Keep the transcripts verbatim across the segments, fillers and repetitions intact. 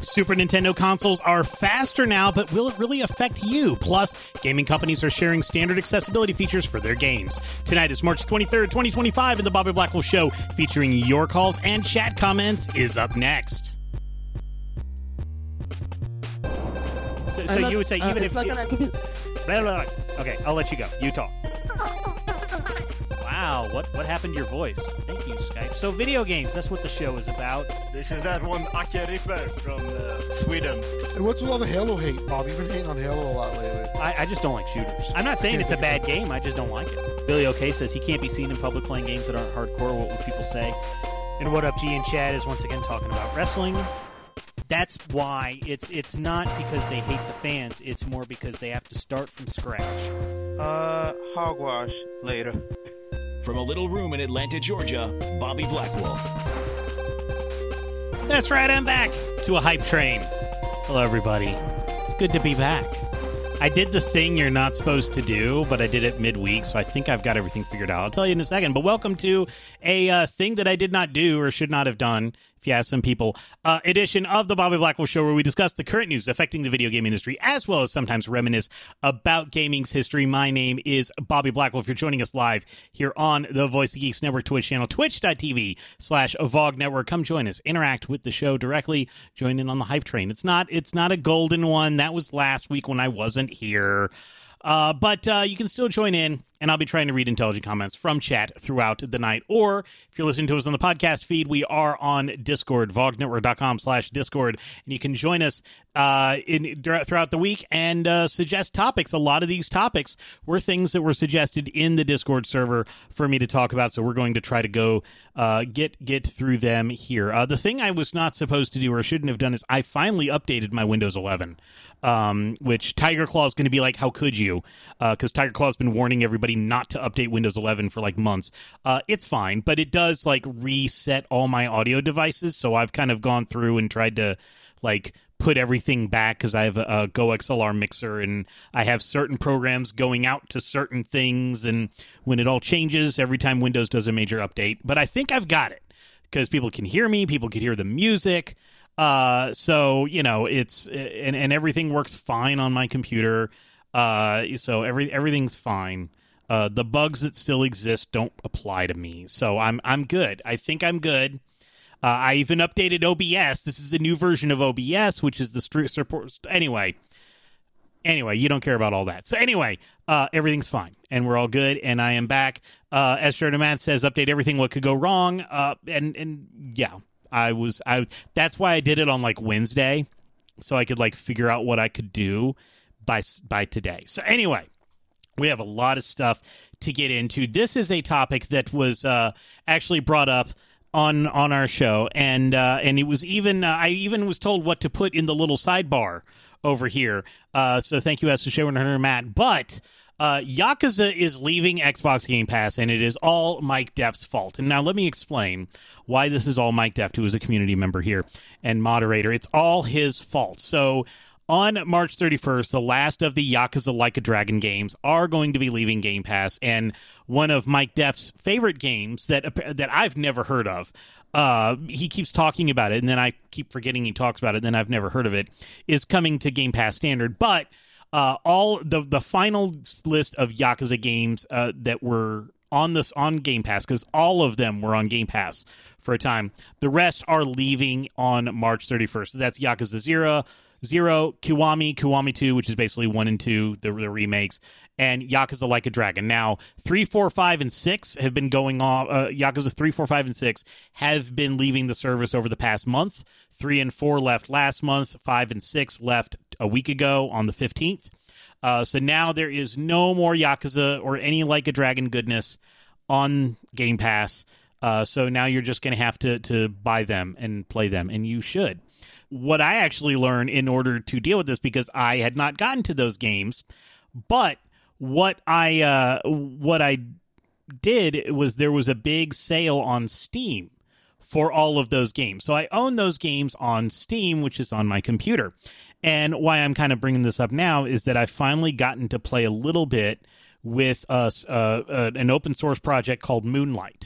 Super Nintendo consoles are faster now, but will it really affect you? Plus, gaming companies are sharing standard accessibility features for their games. Tonight is March twenty-third, twenty twenty-five, and the Bobby Blackwolf Show, featuring your calls and chat comments, is up next. So, so not, you would say, uh, even it's if... not gonna compute. Blah, blah, blah. Okay, I'll let you go. You talk. Wow, what what happened to your voice? Thank you, Skype. So video games, that's what the show is about. This is that one Ake Ripper from uh, Sweden. And what's with all the Halo hate, Bob? You've been hating on Halo a lot lately. I, I just don't like shooters. I'm not saying it's a bad game, I just don't like it. Billy OK says he can't be seen in public playing games that aren't hardcore. What would people say? And What Up G and Chad is once again talking about wrestling. That's why it's it's not because they hate the fans, it's more because they have to start from scratch. Uh, hogwash later. From a little room in Atlanta, Georgia, Bobby Blackwolf. That's right, I'm back to a hype train. Hello, everybody. It's good to be back. I did the thing you're not supposed to do, but I did it midweek, so I think I've got everything figured out. I'll tell you in a second, but welcome to a uh, thing that I did not do or should not have done, if you ask some people, uh, edition of the Bobby Blackwolf Show, where we discuss the current news affecting the video game industry, as well as sometimes reminisce about gaming's history. My name is Bobby Blackwolf. You're joining us live here on the Voice of Geeks Network Twitch channel, twitch.tv slash VOG Network. Come join us. Interact with the show directly. Join in on the hype train. It's not, it's not a golden one. That was last week when I wasn't here. Uh, but uh, you can still join in, and I'll be trying to read intelligent comments from chat throughout the night. Or if you're listening to us on the podcast feed, we are on Discord, vognetwork.com slash Discord, and you can join us uh, in throughout the week and uh, suggest topics. A lot of these topics were things that were suggested in the Discord server for me to talk about, so we're going to try to go uh, get get through them here. Uh, the thing I was not supposed to do or shouldn't have done is I finally updated my Windows eleven, um, which Tiger Claw is going to be like, how could you? Because uh, Tiger Claw's been warning everybody not to update Windows eleven for like months. Uh, it's fine, but it does like reset all my audio devices, so I've kind of gone through and tried to like put everything back because I have a, a Go X L R mixer and I have certain programs going out to certain things, and when it all changes every time Windows does a major update. But I think I've got it because people can hear me, people can hear the music, uh, so you know it's and, and everything works fine on my computer. Uh, so every everything's fine. Uh, the bugs that still exist don't apply to me, so I'm I'm good. I think I'm good. Uh, I even updated O B S. This is a new version of O B S, which is the stri- support. Anyway, anyway, you don't care about all that. So anyway, uh, everything's fine, and we're all good, and I am back. Uh, as Jordan Matt says, update everything. What could go wrong? Uh, and and yeah, I was I. That's why I did it on like Wednesday, so I could like figure out what I could do by by today. So anyway, we have a lot of stuff to get into. This is a topic that was uh, actually brought up on on our show, and uh, and it was even uh, I even was told what to put in the little sidebar over here. Uh, so thank you, as to Sharon Hunter Matt. But uh, Yakuza is leaving Xbox Game Pass, and it is all Mike Deff's fault. And now let me explain why this is all Mike Deff, who is a community member here and moderator. It's all his fault. So on March thirty-first, the last of the Yakuza Like a Dragon games are going to be leaving Game Pass, and one of Mike Deff's favorite games that that I've never heard of, uh, he keeps talking about it, and then I keep forgetting he talks about it, and then I've never heard of it, is coming to Game Pass Standard. But uh, all the the final list of Yakuza games uh, that were on this on Game Pass, because all of them were on Game Pass for a time, the rest are leaving on March thirty-first. So that's Yakuza Zero, Zero, Kiwami, Kiwami two, which is basically one and two, the, the remakes, and Yakuza Like a Dragon. Now, three, four, five, and six have been going on. Uh, Yakuza three, four, five, and six have been leaving the service over the past month. three and four left last month. five and six left a week ago on the fifteenth. Uh, so now there is no more Yakuza or any Like a Dragon goodness on Game Pass. Uh, so now you're just going to have to to buy them and play them, and you should. What I actually learned in order to deal with this, because I had not gotten to those games, but what I uh, what I did was there was a big sale on Steam for all of those games. So I own those games on Steam, which is on my computer. And why I'm kind of bringing this up now is that I've finally gotten to play a little bit with uh, uh, uh, an open source project called Moonlight.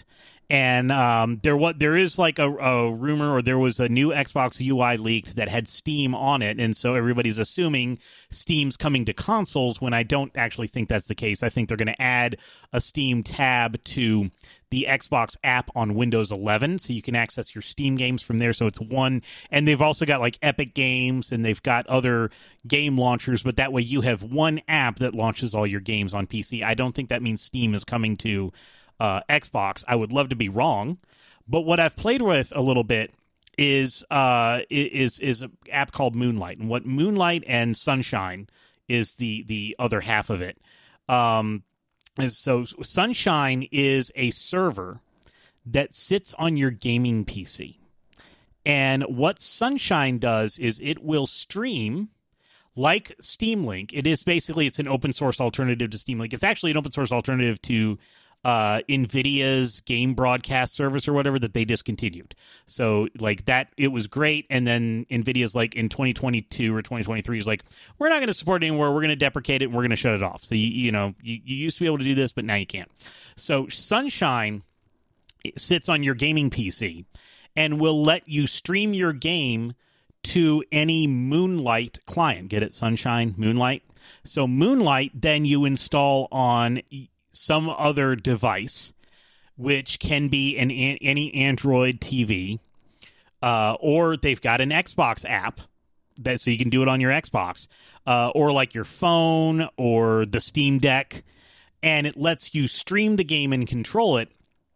And um, there what there is like a, a rumor, or there was a new Xbox U I leaked that had Steam on it, and so everybody's assuming Steam's coming to consoles, when I don't actually think that's the case. I think they're going to add a Steam tab to the Xbox app on Windows eleven, so you can access your Steam games from there. So it's one, and they've also got like Epic Games, and they've got other game launchers, but that way you have one app that launches all your games on P C. I don't think that means Steam is coming to Uh, Xbox. I would love to be wrong, but what I've played with a little bit is uh, is is an app called Moonlight, and what Moonlight and Sunshine is the the other half of it. Um, is so Sunshine is a server that sits on your gaming P C, and what Sunshine does is it will stream. Like Steam Link, it is basically it's an open source alternative to Steam Link. It's actually an open source alternative to uh NVIDIA's game broadcast service or whatever that they discontinued. So like that, it was great, and then NVIDIA's like in twenty twenty-two or twenty twenty-three is like, we're not going to support it anymore, we're going to deprecate it, and we're going to shut it off. So you, you know you, you used to be able to do this, but now you can't. So Sunshine sits on your gaming P C and will let you stream your game to any Moonlight client. Get it? Sunshine, Moonlight. So Moonlight, then you install on some other device, which can be an, an any Android T V, uh, or they've got an Xbox app that so you can do it on your Xbox, uh, or like your phone or the Steam Deck, and it lets you stream the game and control it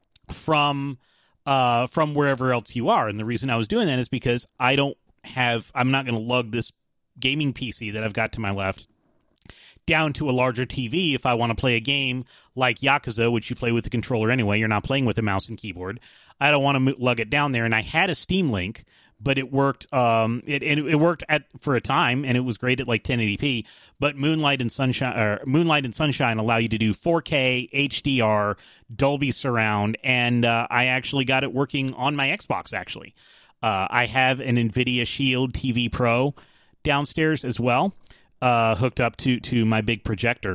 from uh, from wherever else you are. And the reason I was doing that is because I don't have I'm not going to lug this gaming P C that I've got to my left down to a larger T V if I want to play a game like Yakuza, which you play with the controller anyway. You're not playing with a mouse and keyboard. I don't want to lug it down there. And I had a Steam Link, but it worked. Um, it it, it worked at for a time, and it was great at like ten eighty p. But Moonlight and Sunshine, or Moonlight and Sunshine, allow you to do four K, H D R, Dolby Surround, and uh, I actually got it working on my Xbox. Actually, uh, I have an NVIDIA Shield T V Pro downstairs as well. Uh, hooked up to, to my big projector,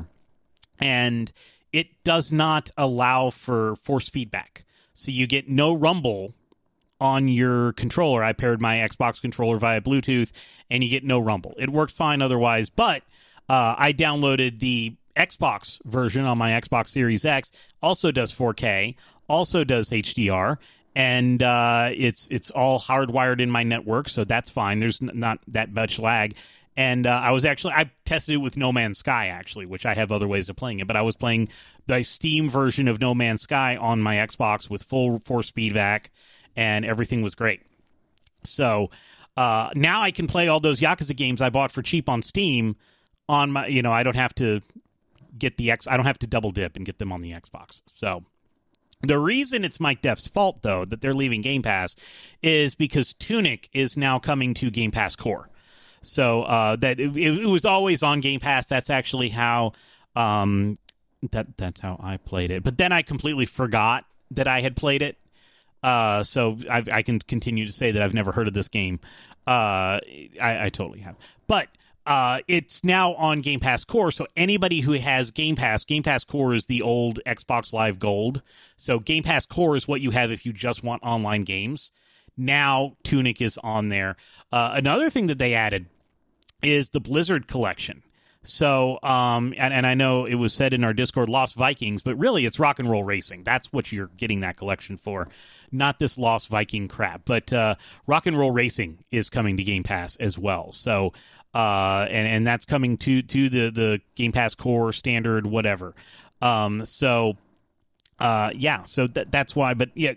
and it does not allow for force feedback, so you get no rumble on your controller. I paired my Xbox controller via Bluetooth, and you get no rumble. It worked fine otherwise, but uh, I downloaded the Xbox version on my Xbox Series X, also does four K, also does H D R, and uh, it's it's all hardwired in my network, so that's fine. There's n- not that much lag. And uh, I was actually, I tested it with No Man's Sky, actually, which I have other ways of playing it. But I was playing the Steam version of No Man's Sky on my Xbox with full force feedback, and everything was great. So uh, now I can play all those Yakuza games I bought for cheap on Steam on my, you know, I don't have to get the X, I don't have to double dip and get them on the Xbox. So the reason it's Mike Def's fault, though, that they're leaving Game Pass is because Tunic is now coming to Game Pass Core. So uh, that it, it was always on Game Pass. That's actually how um, that that's how I played it. But then I completely forgot that I had played it. Uh, so I've, I can continue to say that I've never heard of this game. Uh, I, I totally have. But uh, it's now on Game Pass Core. So anybody who has Game Pass, Game Pass Core is the old Xbox Live Gold. So Game Pass Core is what you have if you just want online games. Now Tunic is on there. Uh, another thing that they added is the Blizzard collection. So, um, and, and I know it was said in our Discord, Lost Vikings, but really it's Rock and Roll Racing. That's what you're getting that collection for, not this Lost Viking crap. But uh, Rock and Roll Racing is coming to Game Pass as well. So, uh, and and that's coming to to the the Game Pass Core standard, whatever. Um, so, uh, yeah. So that that's why. But yeah.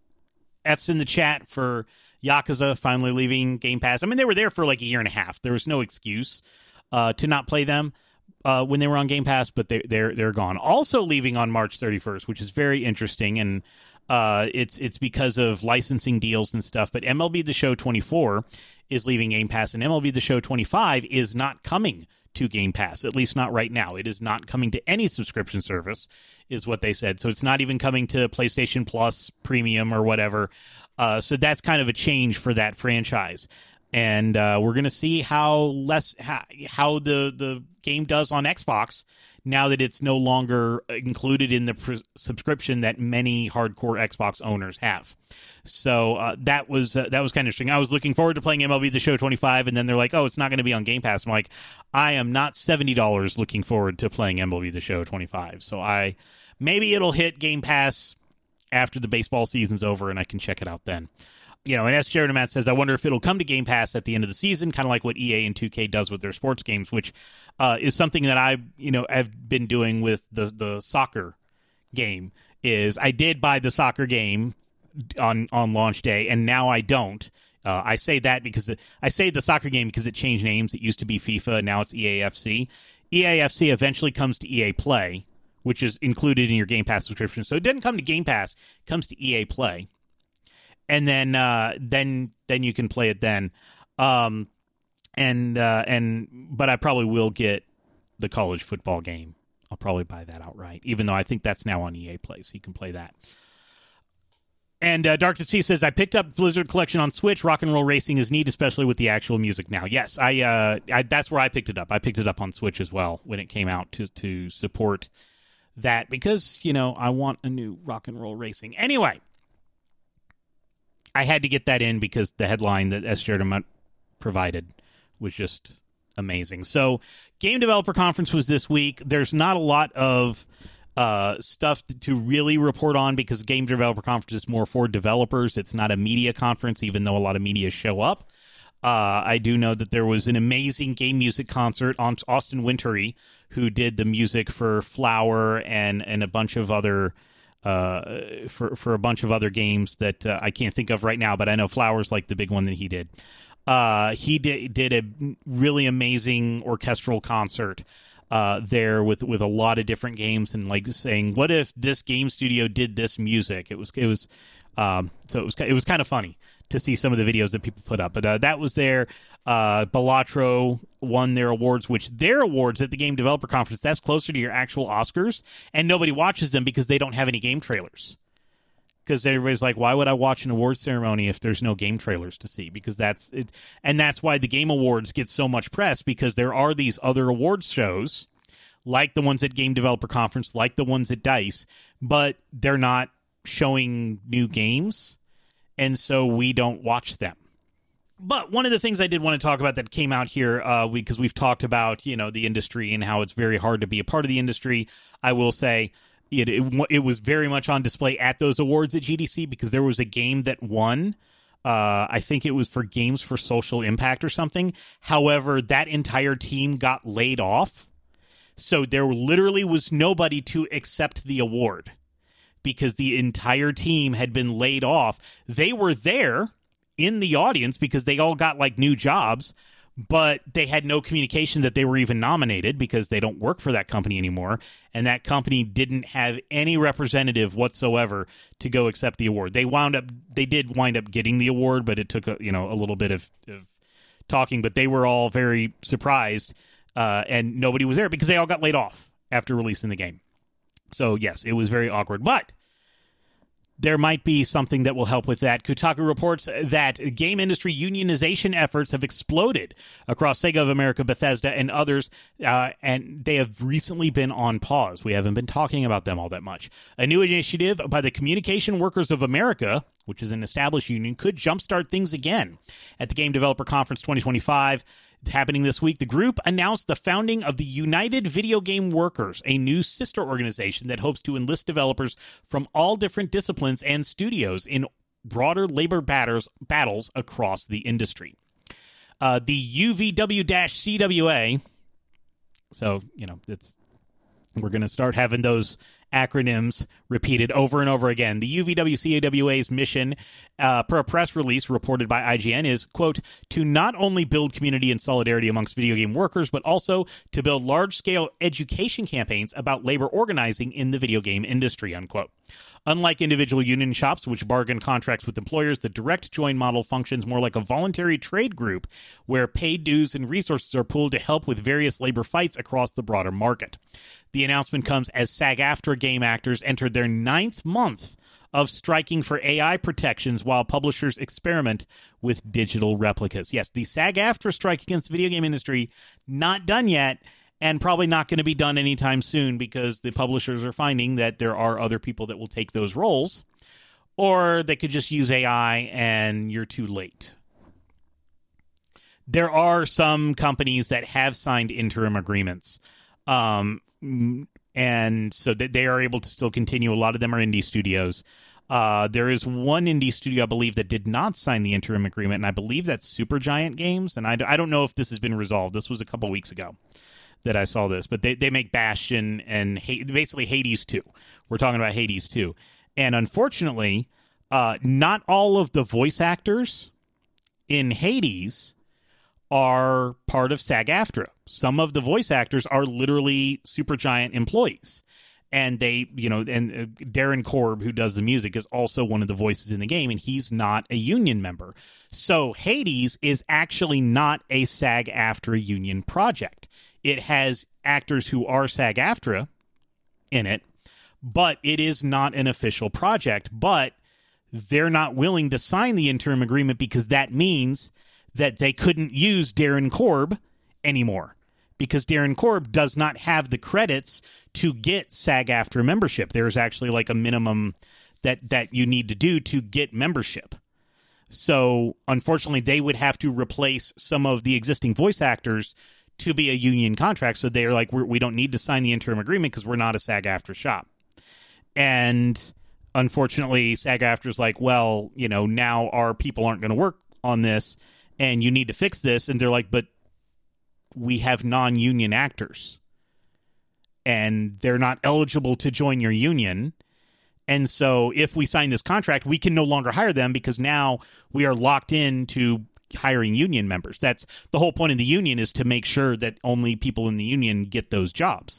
F's in the chat for Yakuza finally leaving Game Pass. I mean, they were there for like a year and a half. There was no excuse uh, to not play them uh, when they were on Game Pass, but they, they're they're gone. Also leaving on March thirty-first, which is very interesting, and uh, it's it's because of licensing deals and stuff. But M L B The Show twenty-four is leaving Game Pass, and M L B The Show twenty-five is not coming to Game Pass, at least not right now. It is not coming to any subscription service, is what they said. So it's not even coming to PlayStation Plus Premium or whatever. Uh, so that's kind of a change for that franchise. And uh, we're going to see how less how, how the, the game does on Xbox now that it's no longer included in the pr- subscription that many hardcore Xbox owners have. So uh, that was uh, that was kind of interesting. I was looking forward to playing M L B The Show twenty-five, and then they're like, oh, it's not going to be on Game Pass. I'm like, I am not seventy dollars looking forward to playing M L B The Show twenty-five. So I maybe it'll hit Game Pass after the baseball season's over, and I can check it out then. You know, and as Sheridan Matt says, I wonder if it'll come to Game Pass at the end of the season, kind of like what E A and two K does with their sports games, which uh, is something that I, you know, have been doing with the the soccer game. Is I did buy the soccer game on on launch day, and now I don't. Uh, I say that because it, I say the soccer game because it changed names. It used to be FIFA, now it's E A F C. E A F C eventually comes to E A Play, which is included in your Game Pass subscription. So it didn't come to Game Pass; it comes to E A Play. And then, uh, then, then you can play it then, um, and uh, and but I probably will get the college football game. I'll probably buy that outright, even though I think that's now on E A Play, so you can play that. And uh, Dark to Sea says, I picked up Blizzard Collection on Switch. Rock and Roll Racing is neat, especially with the actual music now. Yes, I, uh, I that's where I picked it up. I picked it up on Switch as well when it came out to to support that because you know I want a new Rock and Roll Racing anyway. I had to get that in because the headline that S. Sheridan provided was just amazing. So, Game Developer Conference was this week. There's not a lot of uh, stuff to really report on because Game Developer Conference is more for developers. It's not a media conference, even though a lot of media show up. Uh, I do know that there was an amazing game music concert on Austin Wintory, who did the music for Flower and, and a bunch of other... Uh, for for a bunch of other games that uh, I can't think of right now, but I know Flowers like the big one that he did. Uh, he did did a really amazing orchestral concert uh, there with with a lot of different games and like saying, what if this game studio did this music? It was it was um, so it was it was kind of funny to see some of the videos that people put up, but uh, that was there. Uh, Balatro won their awards, which their awards at the Game Developer Conference, that's closer to your actual Oscars, and nobody watches them because they don't have any game trailers. Because everybody's like, why would I watch an awards ceremony if there's no game trailers to see? Because that's it, and that's why the Game Awards get so much press, because there are these other awards shows, like the ones at Game Developer Conference, like the ones at DICE, but they're not showing new games, and so we don't watch them. But one of the things I did want to talk about that came out here, uh, because we've talked about, you know, the industry and how it's very hard to be a part of the industry. I will say it, it, it was very much on display at those awards at G D C because there was a game that won. Uh, I think it was for Games for Social Impact or something. However, that entire team got laid off. So there literally was nobody to accept the award because the entire team had been laid off. They were there in the audience because they all got like new jobs, but they had no communication that they were even nominated because they don't work for that company anymore, and that company didn't have any representative whatsoever to go accept the award. They wound up, they did wind up getting the award, but it took a, you know a little bit of, of talking. But they were all very surprised, uh, and nobody was there because they all got laid off after releasing the game. So yes, it was very awkward, but there might be something that will help with that. Kotaku reports that game industry unionization efforts have exploded across Sega of America, Bethesda, and others, uh, and they have recently been on pause. We haven't been talking about them all that much. A new initiative by the Communication Workers of America, which is an established union, could jumpstart things again. At the Game Developer Conference twenty twenty-five, happening this week, the group announced the founding of the United Video Game Workers, a new sister organization that hopes to enlist developers from all different disciplines and studios in broader labor batters, battles across the industry. Uh, the U V W C W A, so, you know, it's we're going to start having those acronyms repeated over and over again. The U V W C W A's mission, uh, per a press release reported by I G N, is, quote, to not only build community and solidarity amongst video game workers, but also to build large-scale education campaigns about labor organizing in the video game industry, unquote. Unlike individual union shops, which bargain contracts with employers, the direct join model functions more like a voluntary trade group where paid dues and resources are pooled to help with various labor fights across the broader market. The announcement comes as SAG-AFTRA game actors entered their ninth month of striking for A I protections while publishers experiment with digital replicas. Yes, the SAG-AFTRA strike against the video game industry, not done yet, and probably not going to be done anytime soon because the publishers are finding that there are other people that will take those roles, or they could just use A I and you're too late. There are some companies that have signed interim agreements, um, and so that they are able to still continue. A lot of them are indie studios. Uh, there is one indie studio, I believe, that did not sign the interim agreement, and I believe that's Supergiant Games, and I, I don't know if this has been resolved. This was a couple weeks ago that I saw this, but they, they make Bastion and ha- basically Hades two. We're talking about Hades two. And unfortunately, uh, not all of the voice actors in Hades are part of SAG-AFTRA. Some of the voice actors are literally Supergiant employees. And they, you know, and uh, Darren Korb, who does the music, is also one of the voices in the game, and he's not a union member. So Hades is actually not a SAG-AFTRA union project. It has actors who are SAG-AFTRA in it, but it is not an official project. But they're not willing to sign the interim agreement because that means that they couldn't use Darren Korb anymore, because Darren Korb does not have the credits to get SAG-AFTRA membership. There's actually like a minimum that, that you need to do to get membership. So, unfortunately, they would have to replace some of the existing voice actors to be a union contract. So they're like, we're, we don't need to sign the interim agreement because we're not a SAG-AFTRA shop. And unfortunately, SAG-AFTRA's like, well, you know, now our people aren't going to work on this, and you need to fix this. And they're like, but we have non-union actors, and they're not eligible to join your union. And so if we sign this contract, we can no longer hire them because now we are locked into hiring union members. That's the whole point of the union, is to make sure that only people in the union get those jobs.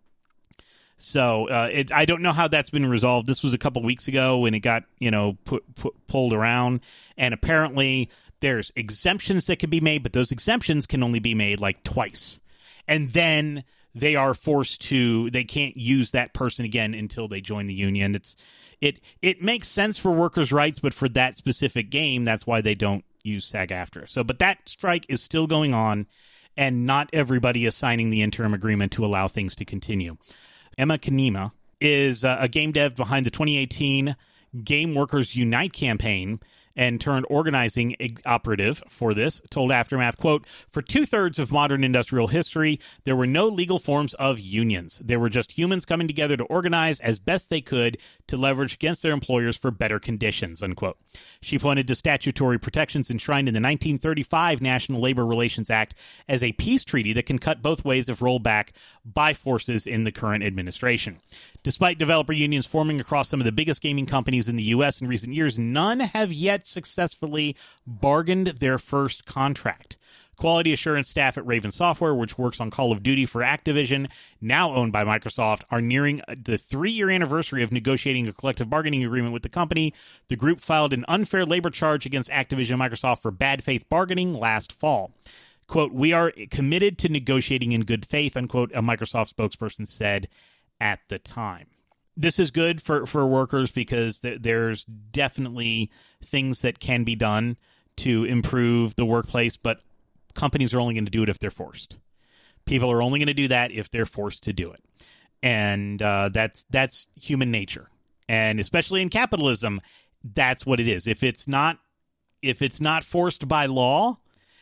So uh, it, I don't know how that's been resolved. This was a couple weeks ago when it got, you know, put, put, pulled around. And apparently there's exemptions that can be made, but those exemptions can only be made like twice. And then they are forced to, they can't use that person again until they join the union. It's it it makes sense for workers' rights, but for that specific game, that's why they don't use SAG-AFTRA. So, but that strike is still going on, and not everybody is signing the interim agreement to allow things to continue. Emma Kanema is uh, a game dev behind the twenty eighteen Game Workers Unite campaign, and turned organizing operative for this, told Aftermath, quote, "For two-thirds of modern industrial history, there were no legal forms of unions. There were just humans coming together to organize as best they could to leverage against their employers for better conditions," unquote. She pointed to statutory protections enshrined in the nineteen thirty-five National Labor Relations Act as a peace treaty that can cut both ways if rolled back by forces in the current administration. Despite developer unions forming across some of the biggest gaming companies in the U S in recent years, none have yet successfully bargained their first contract. Quality assurance staff at Raven Software, which works on Call of Duty for Activision, now owned by Microsoft, are nearing the three-year anniversary of negotiating a collective bargaining agreement with the company. The group filed an unfair labor charge against Activision and Microsoft for bad faith bargaining last fall. Quote, "We are committed to negotiating in good faith," unquote, a Microsoft spokesperson said at the time. This is good for, for workers because th- there's definitely things that can be done to improve the workplace, but companies are only going to do it if they're forced. People are only going to do that if they're forced to do it. And uh, that's that's human nature. And especially in capitalism, that's what it is. If it's not if it's not forced by law,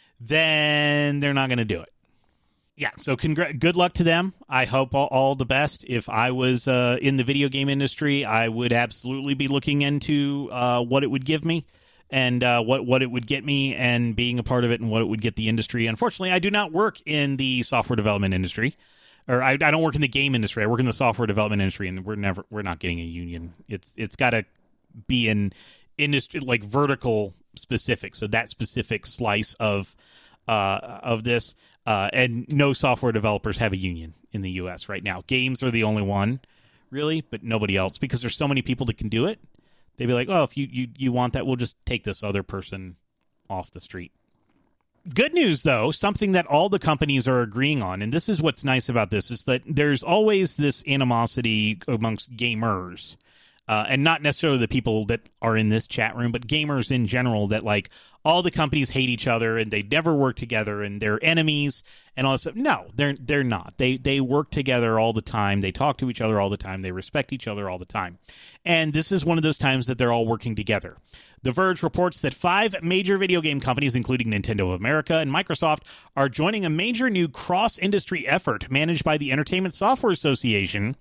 then they're not going to do it. Yeah, so congr- good luck to them. I hope all, all the best. If I was uh, in the video game industry, I would absolutely be looking into uh, what it would give me and uh, what, what it would get me and being a part of it and what it would get the industry. Unfortunately, I do not work in the software development industry. Or I, I don't work in the game industry. I work in the software development industry, and we're never we're not getting a union. It's it's got to be in industry, like vertical specific. So that specific slice of uh, of this. Uh, and no software developers have a union in the U S right now. Games are the only one, really, but nobody else, because there's so many people that can do it. They'd be like, oh, if you, you, you want that, we'll just take this other person off the street. Good news, though, something that all the companies are agreeing on, and this is what's nice about this, is that there's always this animosity amongst gamers Uh, and not necessarily the people that are in this chat room, but gamers in general, that like all the companies hate each other and they never work together and they're enemies and all this stuff. No, they're they're not. They they work together all the time. They talk to each other all the time. They respect each other all the time. And this is one of those times that they're all working together. The Verge reports that five major video game companies, including Nintendo of America and Microsoft, are joining a major new cross-industry effort managed by the Entertainment Software Association.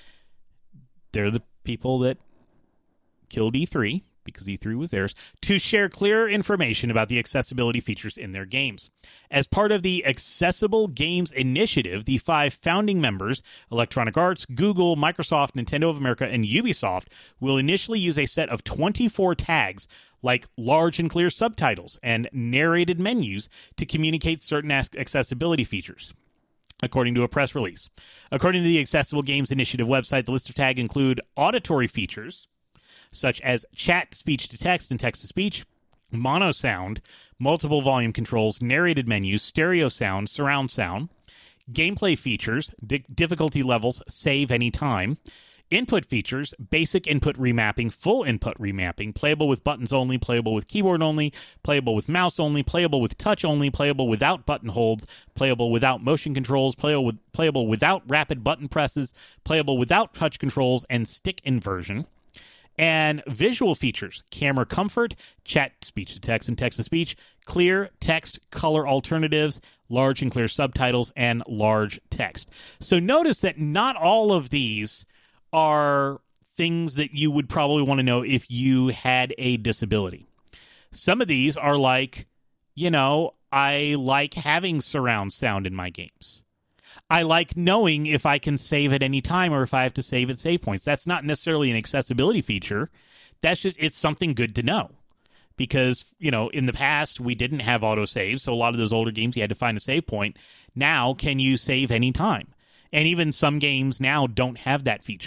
They're the people that killed E three, because E three was theirs, to share clearer information about the accessibility features in their games. As part of the Accessible Games Initiative, the five founding members, Electronic Arts, Google, Microsoft, Nintendo of America, and Ubisoft, will initially use a set of twenty-four tags like large and clear subtitles and narrated menus to communicate certain accessibility features, according to a press release. According to the Accessible Games Initiative website, the list of tags include auditory features, such as chat, speech-to-text, and text-to-speech, mono sound, multiple volume controls, narrated menus, stereo sound, surround sound, gameplay features, di- difficulty levels, save anytime, input features, basic input remapping, full input remapping, playable with buttons only, playable with keyboard only, playable with mouse only, playable with touch only, playable without button holds, playable without motion controls, playable with, playable without rapid button presses, playable without touch controls, and stick inversion. And visual features, camera comfort, chat, speech-to-text, and text-to-speech, clear text, color alternatives, large and clear subtitles, and large text. So notice that not all of these are things that you would probably want to know if you had a disability. Some of these are like, you know, I like having surround sound in my games. I like knowing if I can save at any time or if I have to save at save points. That's not necessarily an accessibility feature. That's just, it's something good to know. Because, you know, in the past, we didn't have autosave, so a lot of those older games, you had to find a save point. Now, can you save any time? And even some games now don't have that feature.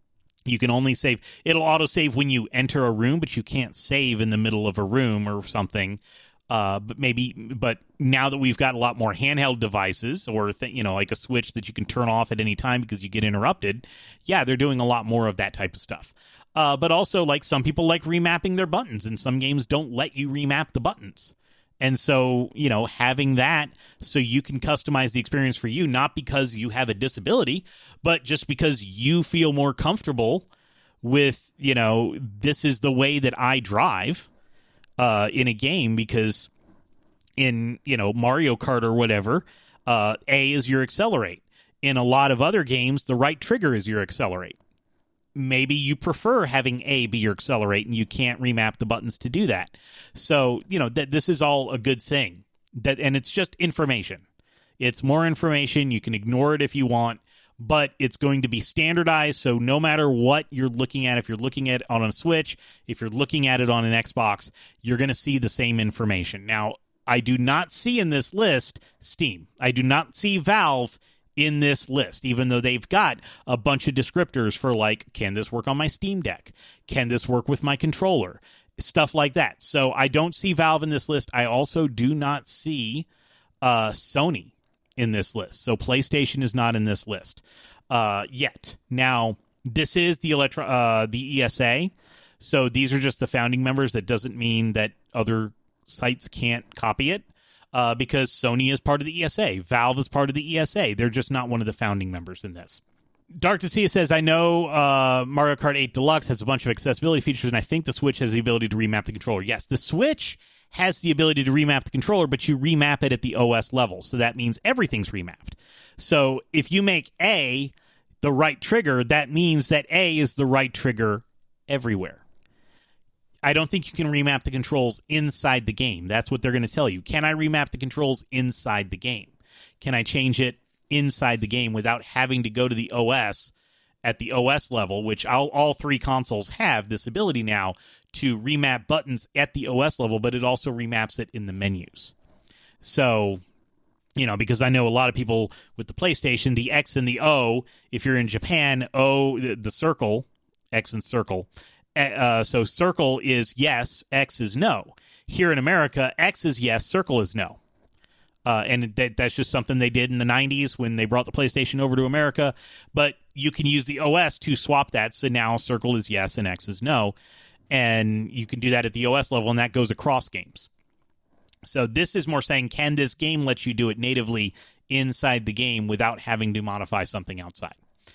You can only save, it'll autosave when you enter a room, but you can't save in the middle of a room or something. Uh, but maybe, but now that we've got a lot more handheld devices, or th- you know, like a Switch that you can turn off at any time because you get interrupted, yeah, they're doing a lot more of that type of stuff. Uh, but also, like, some people like remapping their buttons, and some games don't let you remap the buttons. And so, you know, having that so you can customize the experience for you, not because you have a disability, but just because you feel more comfortable with, you know, this is the way that I drive. Uh, in a game, because in, you know, Mario Kart or whatever, uh, A is your accelerate. In a lot of other games, the right trigger is your accelerate. Maybe you prefer having A be your accelerate and you can't remap the buttons to do that. So, you know, that this is all a good thing. That, and it's just information. It's more information. You can ignore it if you want, but it's going to be standardized, so no matter what you're looking at, if you're looking at it on a Switch, if you're looking at it on an Xbox, you're going to see the same information. Now, I do not see in this list Steam. I do not see Valve in this list, even though they've got a bunch of descriptors for, like, can this work on my Steam Deck? Can this work with my controller? Stuff like that. So I don't see Valve in this list. I also do not see uh, Sony in this list. So PlayStation is not in this list uh, yet. Now, this is the Electro- uh, the E S A, so these are just the founding members. That doesn't mean that other sites can't copy it, uh, because Sony is part of the E S A. Valve is part of the E S A. They're just not one of the founding members in this. Dark to See says, I know uh, Mario Kart eight Deluxe has a bunch of accessibility features, and I think the Switch has the ability to remap the controller. Yes, the Switch has the ability to remap the controller, but you remap it at the O S level. So that means everything's remapped. So if you make A the right trigger, that means that A is the right trigger everywhere. I don't think you can remap the controls inside the game. That's what they're going to tell you. Can I remap the controls inside the game? Can I change it inside the game without having to go to the O S at the O S level, which all, all three consoles have this ability now to remap buttons at the O S level, but it also remaps it in the menus. So, you know, because I know a lot of people with the PlayStation, the X and the O, if you're in Japan, O, the, the circle, X and circle. Uh, so circle is yes, X is no. Here in America, X is yes, circle is no. Uh, and that, that's just something they did in the nineties when they brought the PlayStation over to America. But you can use the O S to swap that. So now circle is yes and X is no. And you can do that at the O S level, and that goes across games. So this is more saying, can this game let you do it natively inside the game without having to modify something outside?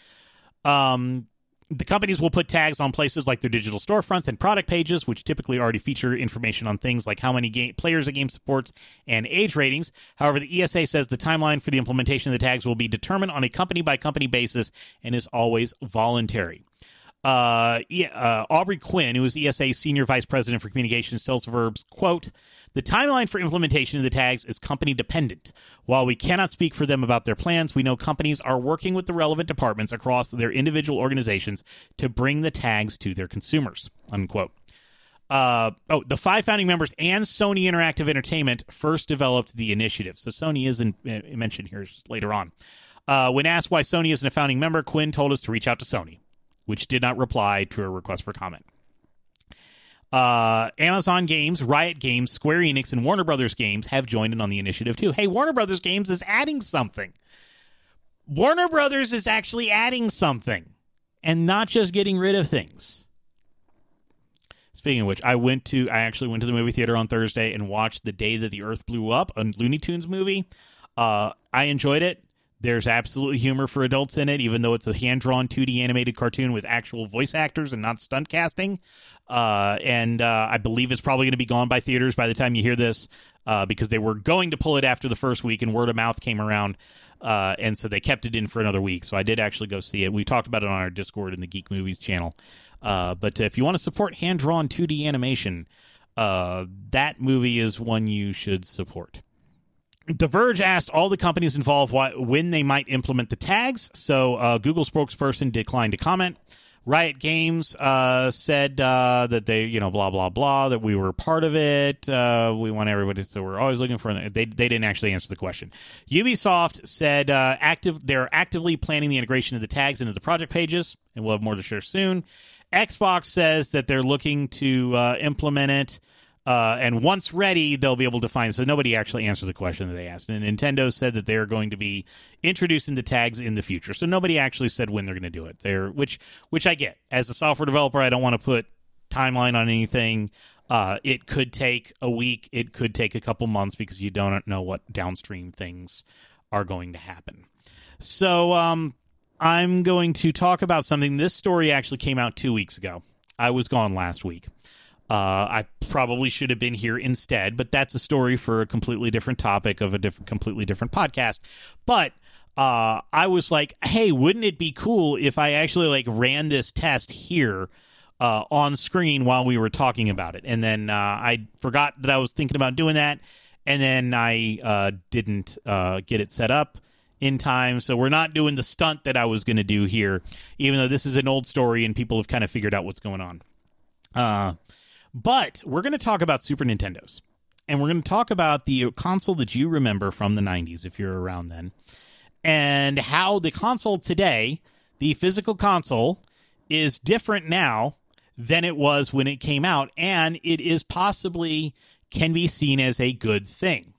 Um... The companies will put tags on places like their digital storefronts and product pages, which typically already feature information on things like how many game- players a game supports and age ratings. However, the E S A says the timeline for the implementation of the tags will be determined on a company-by-company basis and is always voluntary. Uh, uh, Aubrey Quinn, who is E S A's Senior Vice President for Communications, tells Verbs, quote, "The timeline for implementation of the tags is company-dependent. While we cannot speak for them about their plans, we know companies are working with the relevant departments across their individual organizations to bring the tags to their consumers," unquote. Uh, oh, the five founding members and Sony Interactive Entertainment first developed the initiative. So Sony isn't uh, mentioned here later on. Uh, when asked why Sony isn't a founding member, Quinn told us to reach out to Sony, which did not reply to a request for comment. Uh, Amazon Games, Riot Games, Square Enix, and Warner Brothers Games have joined in on the initiative too. Hey, Warner Brothers Games is adding something. Warner Brothers is actually adding something and not just getting rid of things. Speaking of which, I went to I actually went to the movie theater on Thursday and watched The Day That the Earth Blew Up, a Looney Tunes movie. Uh, I enjoyed it. There's absolutely humor for adults in it, even though it's a hand-drawn two D animated cartoon with actual voice actors and not stunt casting. Uh, and uh, I believe it's probably going to be gone by theaters by the time you hear this, uh, because they were going to pull it after the first week, and word of mouth came around, uh, and so they kept it in for another week. So I did actually go see it. We talked about it on our Discord and the Geek Movies channel. Uh, but if you want to support hand-drawn two D animation, uh, that movie is one you should support. The Verge asked all the companies involved why, when they might implement the tags, so uh, Google spokesperson declined to comment. Riot Games uh, said uh, that they, you know, blah, blah, blah, that we were part of it. Uh, we want everybody, so we're always looking for... They they didn't actually answer the question. Ubisoft said uh, active they're actively planning the integration of the tags into the project pages, and we'll have more to share soon. Xbox says that they're looking to uh, implement it. Uh, and once ready, they'll be able to find. So nobody actually answered the question that they asked. And Nintendo said that they're going to be introducing the tags in the future. So nobody actually said when they're going to do it. They're which which I get. As a software developer, I don't want to put timeline on anything. Uh, it could take a week. It could take a couple months because you don't know what downstream things are going to happen. So um, I'm going to talk about something. This story actually came out two weeks ago. I was gone last week. Uh, I probably should have been here instead, but that's a story for a completely different topic of a different, completely different podcast. But uh, I was like, hey, wouldn't it be cool if I actually like ran this test here uh, on screen while we were talking about it? And then uh, I forgot that I was thinking about doing that, and then I uh, didn't uh, get it set up in time. So we're not doing the stunt that I was going to do here, even though this is an old story and people have kind of figured out what's going on. Uh But we're going to talk about Super Nintendos, and we're going to talk about the console that you remember from the nineties, if you're around then, and how the console today, the physical console, is different now than it was when it came out, and it is possibly can be seen as a good thing.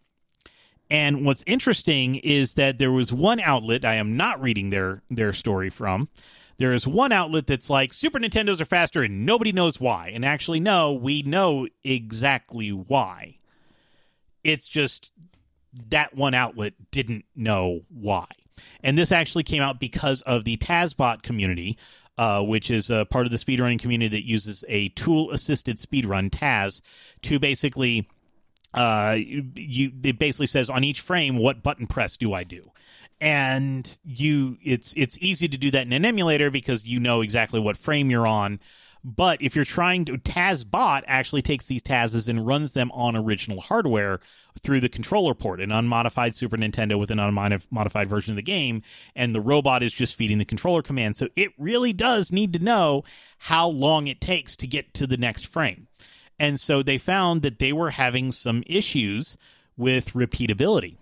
And what's interesting is that there was one outlet, I am not reading their, their story from, there is one outlet that's like, Super Nintendos are faster and nobody knows why. And actually, no, we know exactly why. It's just that one outlet didn't know why. And this actually came out because of the TazBot community, uh, which is a part of the speedrunning community that uses a tool-assisted speedrun, Taz, to basically... Uh, you, it basically says on each frame, what button press do I do? And you, it's it's easy to do that in an emulator because you know exactly what frame you're on. But if you're trying to, TazBot actually takes these Tazes and runs them on original hardware through the controller port, an unmodified Super Nintendo with an unmodified version of the game, and the robot is just feeding the controller command. So it really does need to know how long it takes to get to the next frame. And so they found that they were having some issues with repeatability.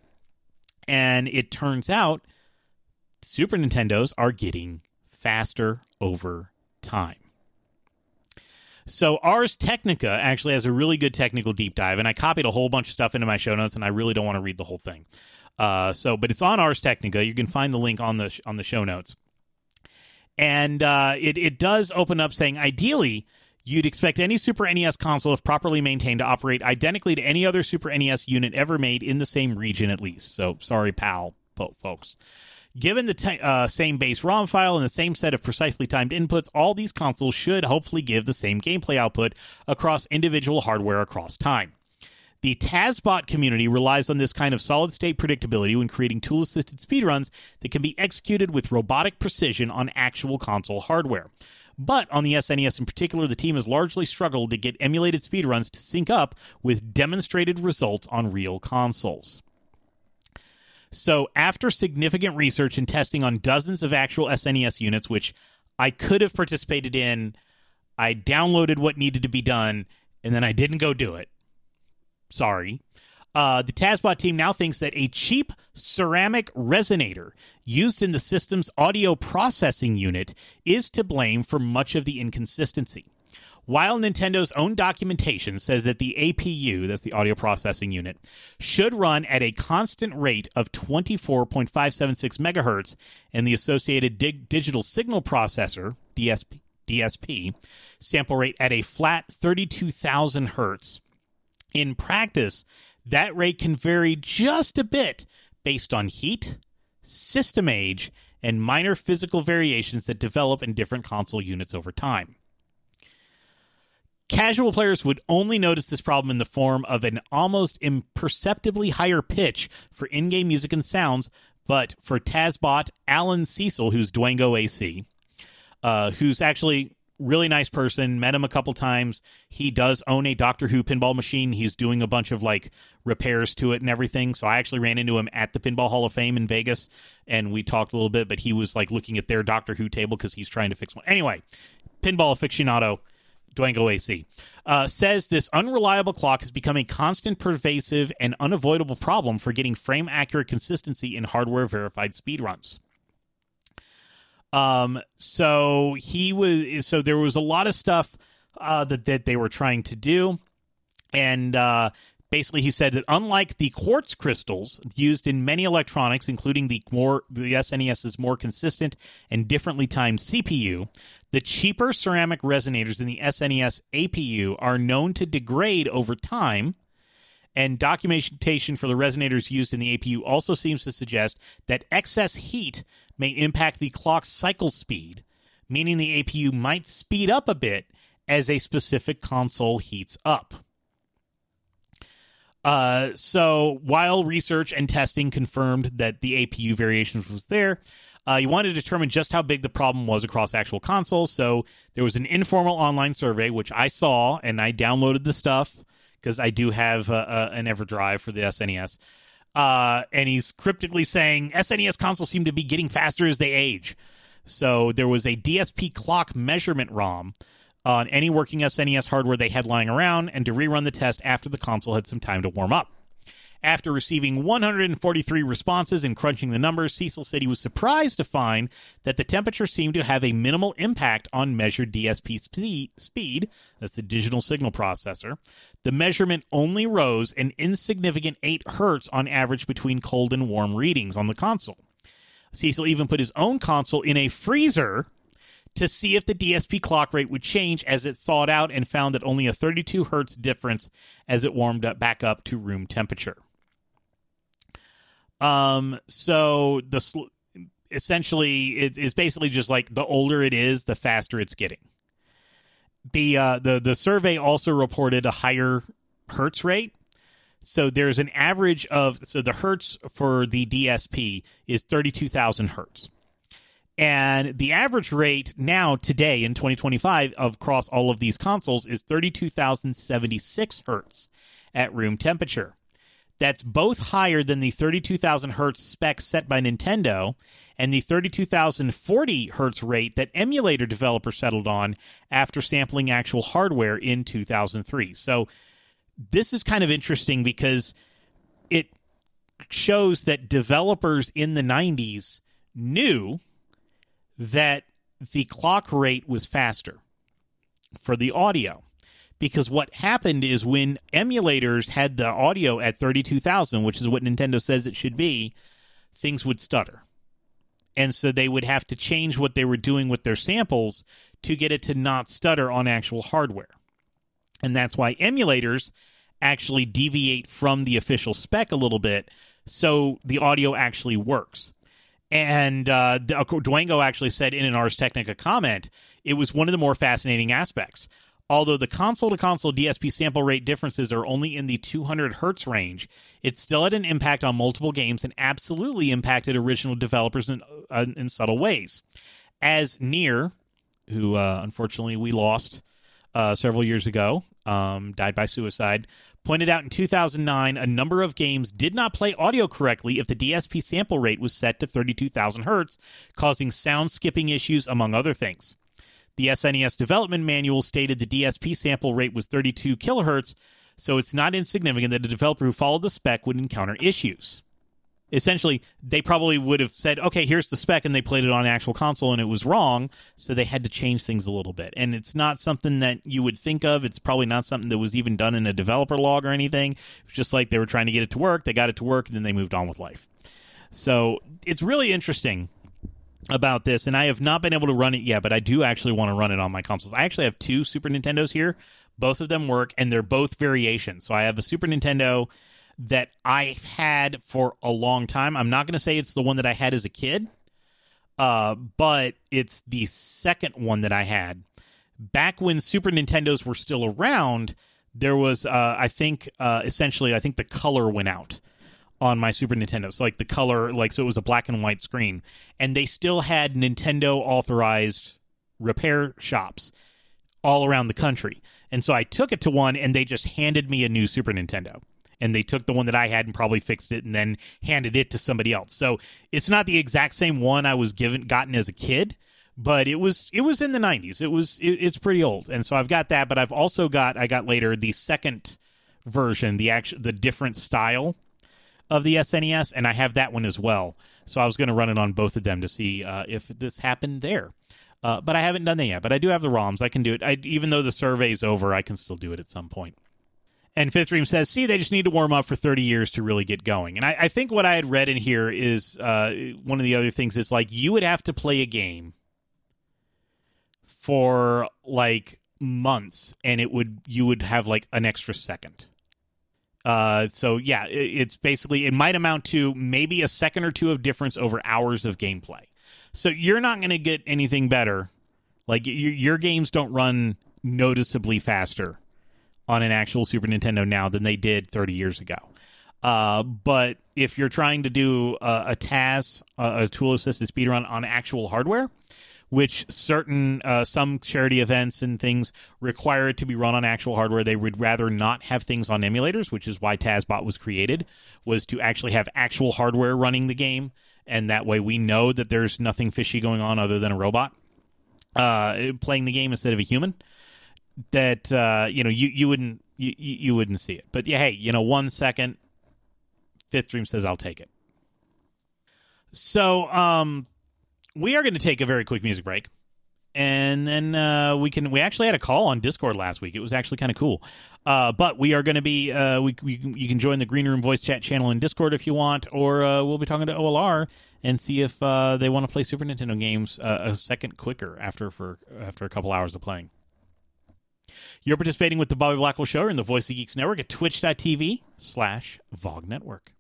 And it turns out Super Nintendos are getting faster over time. So Ars Technica actually has a really good technical deep dive, and I copied a whole bunch of stuff into my show notes, and I really don't want to read the whole thing. Uh, so, but it's on Ars Technica. You can find the link on the on the show notes. And uh, it, it does open up saying, ideally, you'd expect any Super N E S console, if properly maintained, to operate identically to any other Super N E S unit ever made in the same region at least. So, sorry, pal, po- folks. Given the t- uh, same base ROM file and the same set of precisely timed inputs, all these consoles should hopefully give the same gameplay output across individual hardware across time. The TASBot community relies on this kind of solid-state predictability when creating tool-assisted speedruns that can be executed with robotic precision on actual console hardware. But on the S N E S in particular, the team has largely struggled to get emulated speedruns to sync up with demonstrated results on real consoles. So after significant research and testing on dozens of actual S N E S units, which I could have participated in, I downloaded what needed to be done, and then I didn't go do it. Sorry. Uh, the TASBot team now thinks that a cheap ceramic resonator used in the system's audio processing unit is to blame for much of the inconsistency. While Nintendo's own documentation says that the A P U, that's the audio processing unit, should run at a constant rate of twenty-four point five seven six megahertz, and the associated dig- digital signal processor, D S P, D S P, sample rate at a flat thirty-two thousand hertz, in practice, that rate can vary just a bit based on heat, system age, and minor physical variations that develop in different console units over time. Casual players would only notice this problem in the form of an almost imperceptibly higher pitch for in-game music and sounds, but for TASBot Alan Cecil, who's Dwango A C, uh, who's actually really nice person, met him a couple times. He does own a Doctor Who pinball machine. He's doing a bunch of like repairs to it and everything. So I actually ran into him at the Pinball Hall of Fame in Vegas, and we talked a little bit, but he was like looking at their Doctor Who table because he's trying to fix one. Anyway, pinball aficionado, Dwango A C, uh, says this unreliable clock has become a constant, pervasive, and unavoidable problem for getting frame-accurate consistency in hardware-verified speedruns. Um, so he was, so there was a lot of stuff, uh, that, that they were trying to do. And, uh, basically he said that unlike the quartz crystals used in many electronics, including the more, the SNES's more consistent and differently timed C P U, the cheaper ceramic resonators in the S N E S A P U are known to degrade over time. And documentation for the resonators used in the A P U also seems to suggest that excess heat may impact the clock's cycle speed, meaning the A P U might speed up a bit as a specific console heats up. Uh, so while research and testing confirmed that the A P U variations was there, uh, you wanted to determine just how big the problem was across actual consoles. So there was an informal online survey, which I saw, and I downloaded the stuff, because I do have uh, uh, an EverDrive for the S N E S. Uh, and he's cryptically saying S N E S consoles seem to be getting faster as they age. So there was a D S P clock measurement ROM on any working S N E S hardware they had lying around, and to rerun the test after the console had some time to warm up. After receiving one hundred forty-three responses and crunching the numbers, Cecil said he was surprised to find that the temperature seemed to have a minimal impact on measured D S P speed. That's the digital signal processor. The measurement only rose an insignificant eight hertz on average between cold and warm readings on the console. Cecil even put his own console in a freezer to see if the D S P clock rate would change as it thawed out, and found that only a thirty-two hertz difference as it warmed up back up to room temperature. Um, so the sl- essentially it, it's basically just like the older it is, the faster it's getting. The uh, the the survey also reported a higher hertz rate. So there's an average of, so the hertz for the D S P is thirty-two thousand hertz. And the average rate now, today, in twenty twenty-five, of across all of these consoles is thirty-two thousand seventy-six hertz at room temperature. That's both higher than the thirty-two thousand hertz spec set by Nintendo and the thirty-two thousand forty hertz rate that emulator developers settled on after sampling actual hardware in two thousand three. So this is kind of interesting because it shows that developers in the nineties knew that the clock rate was faster, for the audio. Because what happened is when emulators had the audio at thirty-two thousand, which is what Nintendo says it should be, things would stutter. And so they would have to change what they were doing with their samples to get it to not stutter on actual hardware. And that's why emulators actually deviate from the official spec a little bit, so the audio actually works. And uh, Dwango actually said in an Ars Technica comment, it was one of the more fascinating aspects. Although the console-to-console D S P sample rate differences are only in the two hundred hertz range, it still had an impact on multiple games and absolutely impacted original developers in, uh, in subtle ways. As Nier, who uh, unfortunately we lost uh, several years ago, um, died by suicide, pointed out in two thousand nine, a number of games did not play audio correctly if the D S P sample rate was set to thirty-two thousand hertz, causing sound skipping issues, among other things. The S N E S development manual stated the D S P sample rate was thirty-two kilohertz, so it's not insignificant that a developer who followed the spec would encounter issues. Essentially, they probably would have said, okay, here's the spec, and they played it on an actual console, and it was wrong, so they had to change things a little bit. And it's not something that you would think of. It's probably not something that was even done in a developer log or anything. It's just like they were trying to get it to work, they got it to work, and then they moved on with life. So it's really interesting about this, and I have not been able to run it yet, but I do actually want to run it on my consoles. I actually have two Super Nintendos here. Both of them work, and they're both variations. So I have a Super Nintendo that I've had for a long time. I'm not going to say it's the one that I had as a kid, uh, but it's the second one that I had. Back when Super Nintendos were still around, there was, uh, I think, uh, essentially, I think the color went out on my Super Nintendo. So like the color, like, so it was a black and white screen. And they still had Nintendo authorized repair shops all around the country. And so I took it to one, and they just handed me a new Super Nintendo. And they took the one that I had and probably fixed it and then handed it to somebody else. So it's not the exact same one I was given gotten as a kid, but it was it was in the nineties. It was it, it's pretty old. And so I've got that, but I've also got I got later the second version, the actual the different style of the S N E S, and I have that one as well. So I was going to run it on both of them to see uh, if this happened there. Uh, but I haven't done that yet. But I do have the ROMs. I can do it. I, even though the survey's over, I can still do it at some point. And Fifth Dream says, see, they just need to warm up for thirty years to really get going. And I, I think what I had read in here is uh, one of the other things is, like, you would have to play a game for, like, months, and it would you would have, like, an extra second. Uh, so, yeah, it, it's basically, it might amount to maybe a second or two of difference over hours of gameplay. So you're not going to get anything better. Like, your, your games don't run noticeably faster on an actual Super Nintendo now than they did thirty years ago. Uh, but if you're trying to do a, a T A S, a, a tool-assisted speedrun on actual hardware, which certain, uh, some charity events and things require it to be run on actual hardware, they would rather not have things on emulators, which is why TASBot was created, was to actually have actual hardware running the game, and that way we know that there's nothing fishy going on other than a robot uh, playing the game instead of a human. That uh, you know you you wouldn't you you wouldn't see it, but yeah, hey, you know, one second, Fifth Dream says I'll take it. So um, we are going to take a very quick music break, and then uh, we can we actually had a call on Discord last week. It was actually kind of cool, uh, but we are going to be uh, we, we you can join the Green Room voice chat channel in Discord if you want, or uh, we'll be talking to O L R and see if uh, they want to play Super Nintendo games uh, a second quicker after for after a couple hours of playing. You're participating with the Bobby Blackwell Show in the Voice of Geeks Network at twitch.tv slash VOG Network.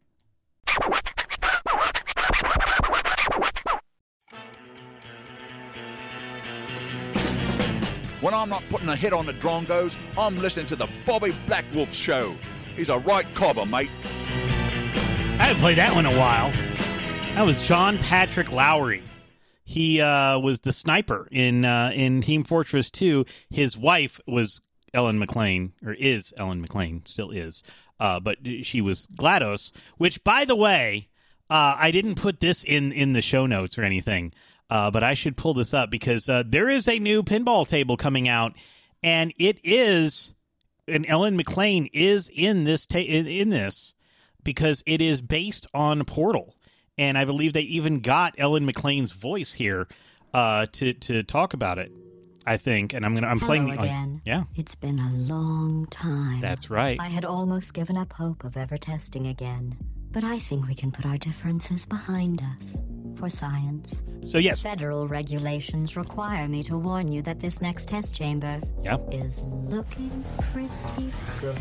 When I'm not putting a hit on the Drongos, I'm listening to the Bobby Blackwolf Show. He's a right cobber, mate. I haven't played that one in a while. That was John Patrick Lowry. He uh, was the sniper in uh, in Team Fortress two. His wife was Ellen McLean, or is Ellen McLean, still is. Uh, but she was GLaDOS, which, by the way, uh, I didn't put this in, in the show notes or anything, uh, but I should pull this up because uh, there is a new pinball table coming out, and it is, and Ellen McLean is in this ta- in, in this because it is based on Portal. And I believe they even got Ellen McLean's voice here uh, to to talk about it. I think, and I'm gonna I'm Hello playing the again. oh, yeah. It's been a long time. That's right. I had almost given up hope of ever testing again, but I think we can put our differences behind us. For science. So yes, Federal regulations require me to warn you that this next test chamber yeah. is looking pretty good.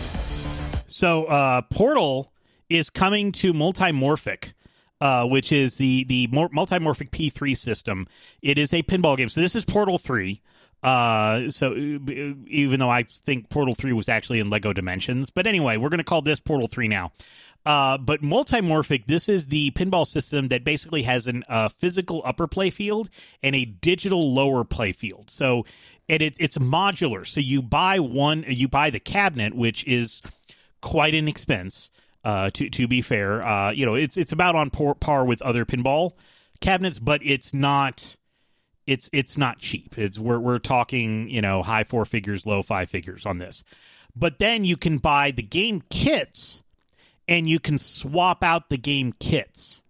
So uh, Portal is coming to Multimorphic, uh, which is the the mor- Multimorphic P three system. It is a pinball game. So this is Portal three. Uh, so even though I think Portal three was actually in Lego Dimensions, but anyway, we're going to call this Portal three now. Uh, but Multimorphic, this is the pinball system that basically has a uh, physical upper play field and a digital lower play field. So it, it it's modular. So you buy one, you buy the cabinet, which is quite an expense. Uh, to to be fair, uh, you know, it's it's about on par, par with other pinball cabinets, but it's not. It's it's not cheap. It's we're we're talking, you know, high four figures, low five figures on this. But then you can buy the game kits, and you can swap out the game kits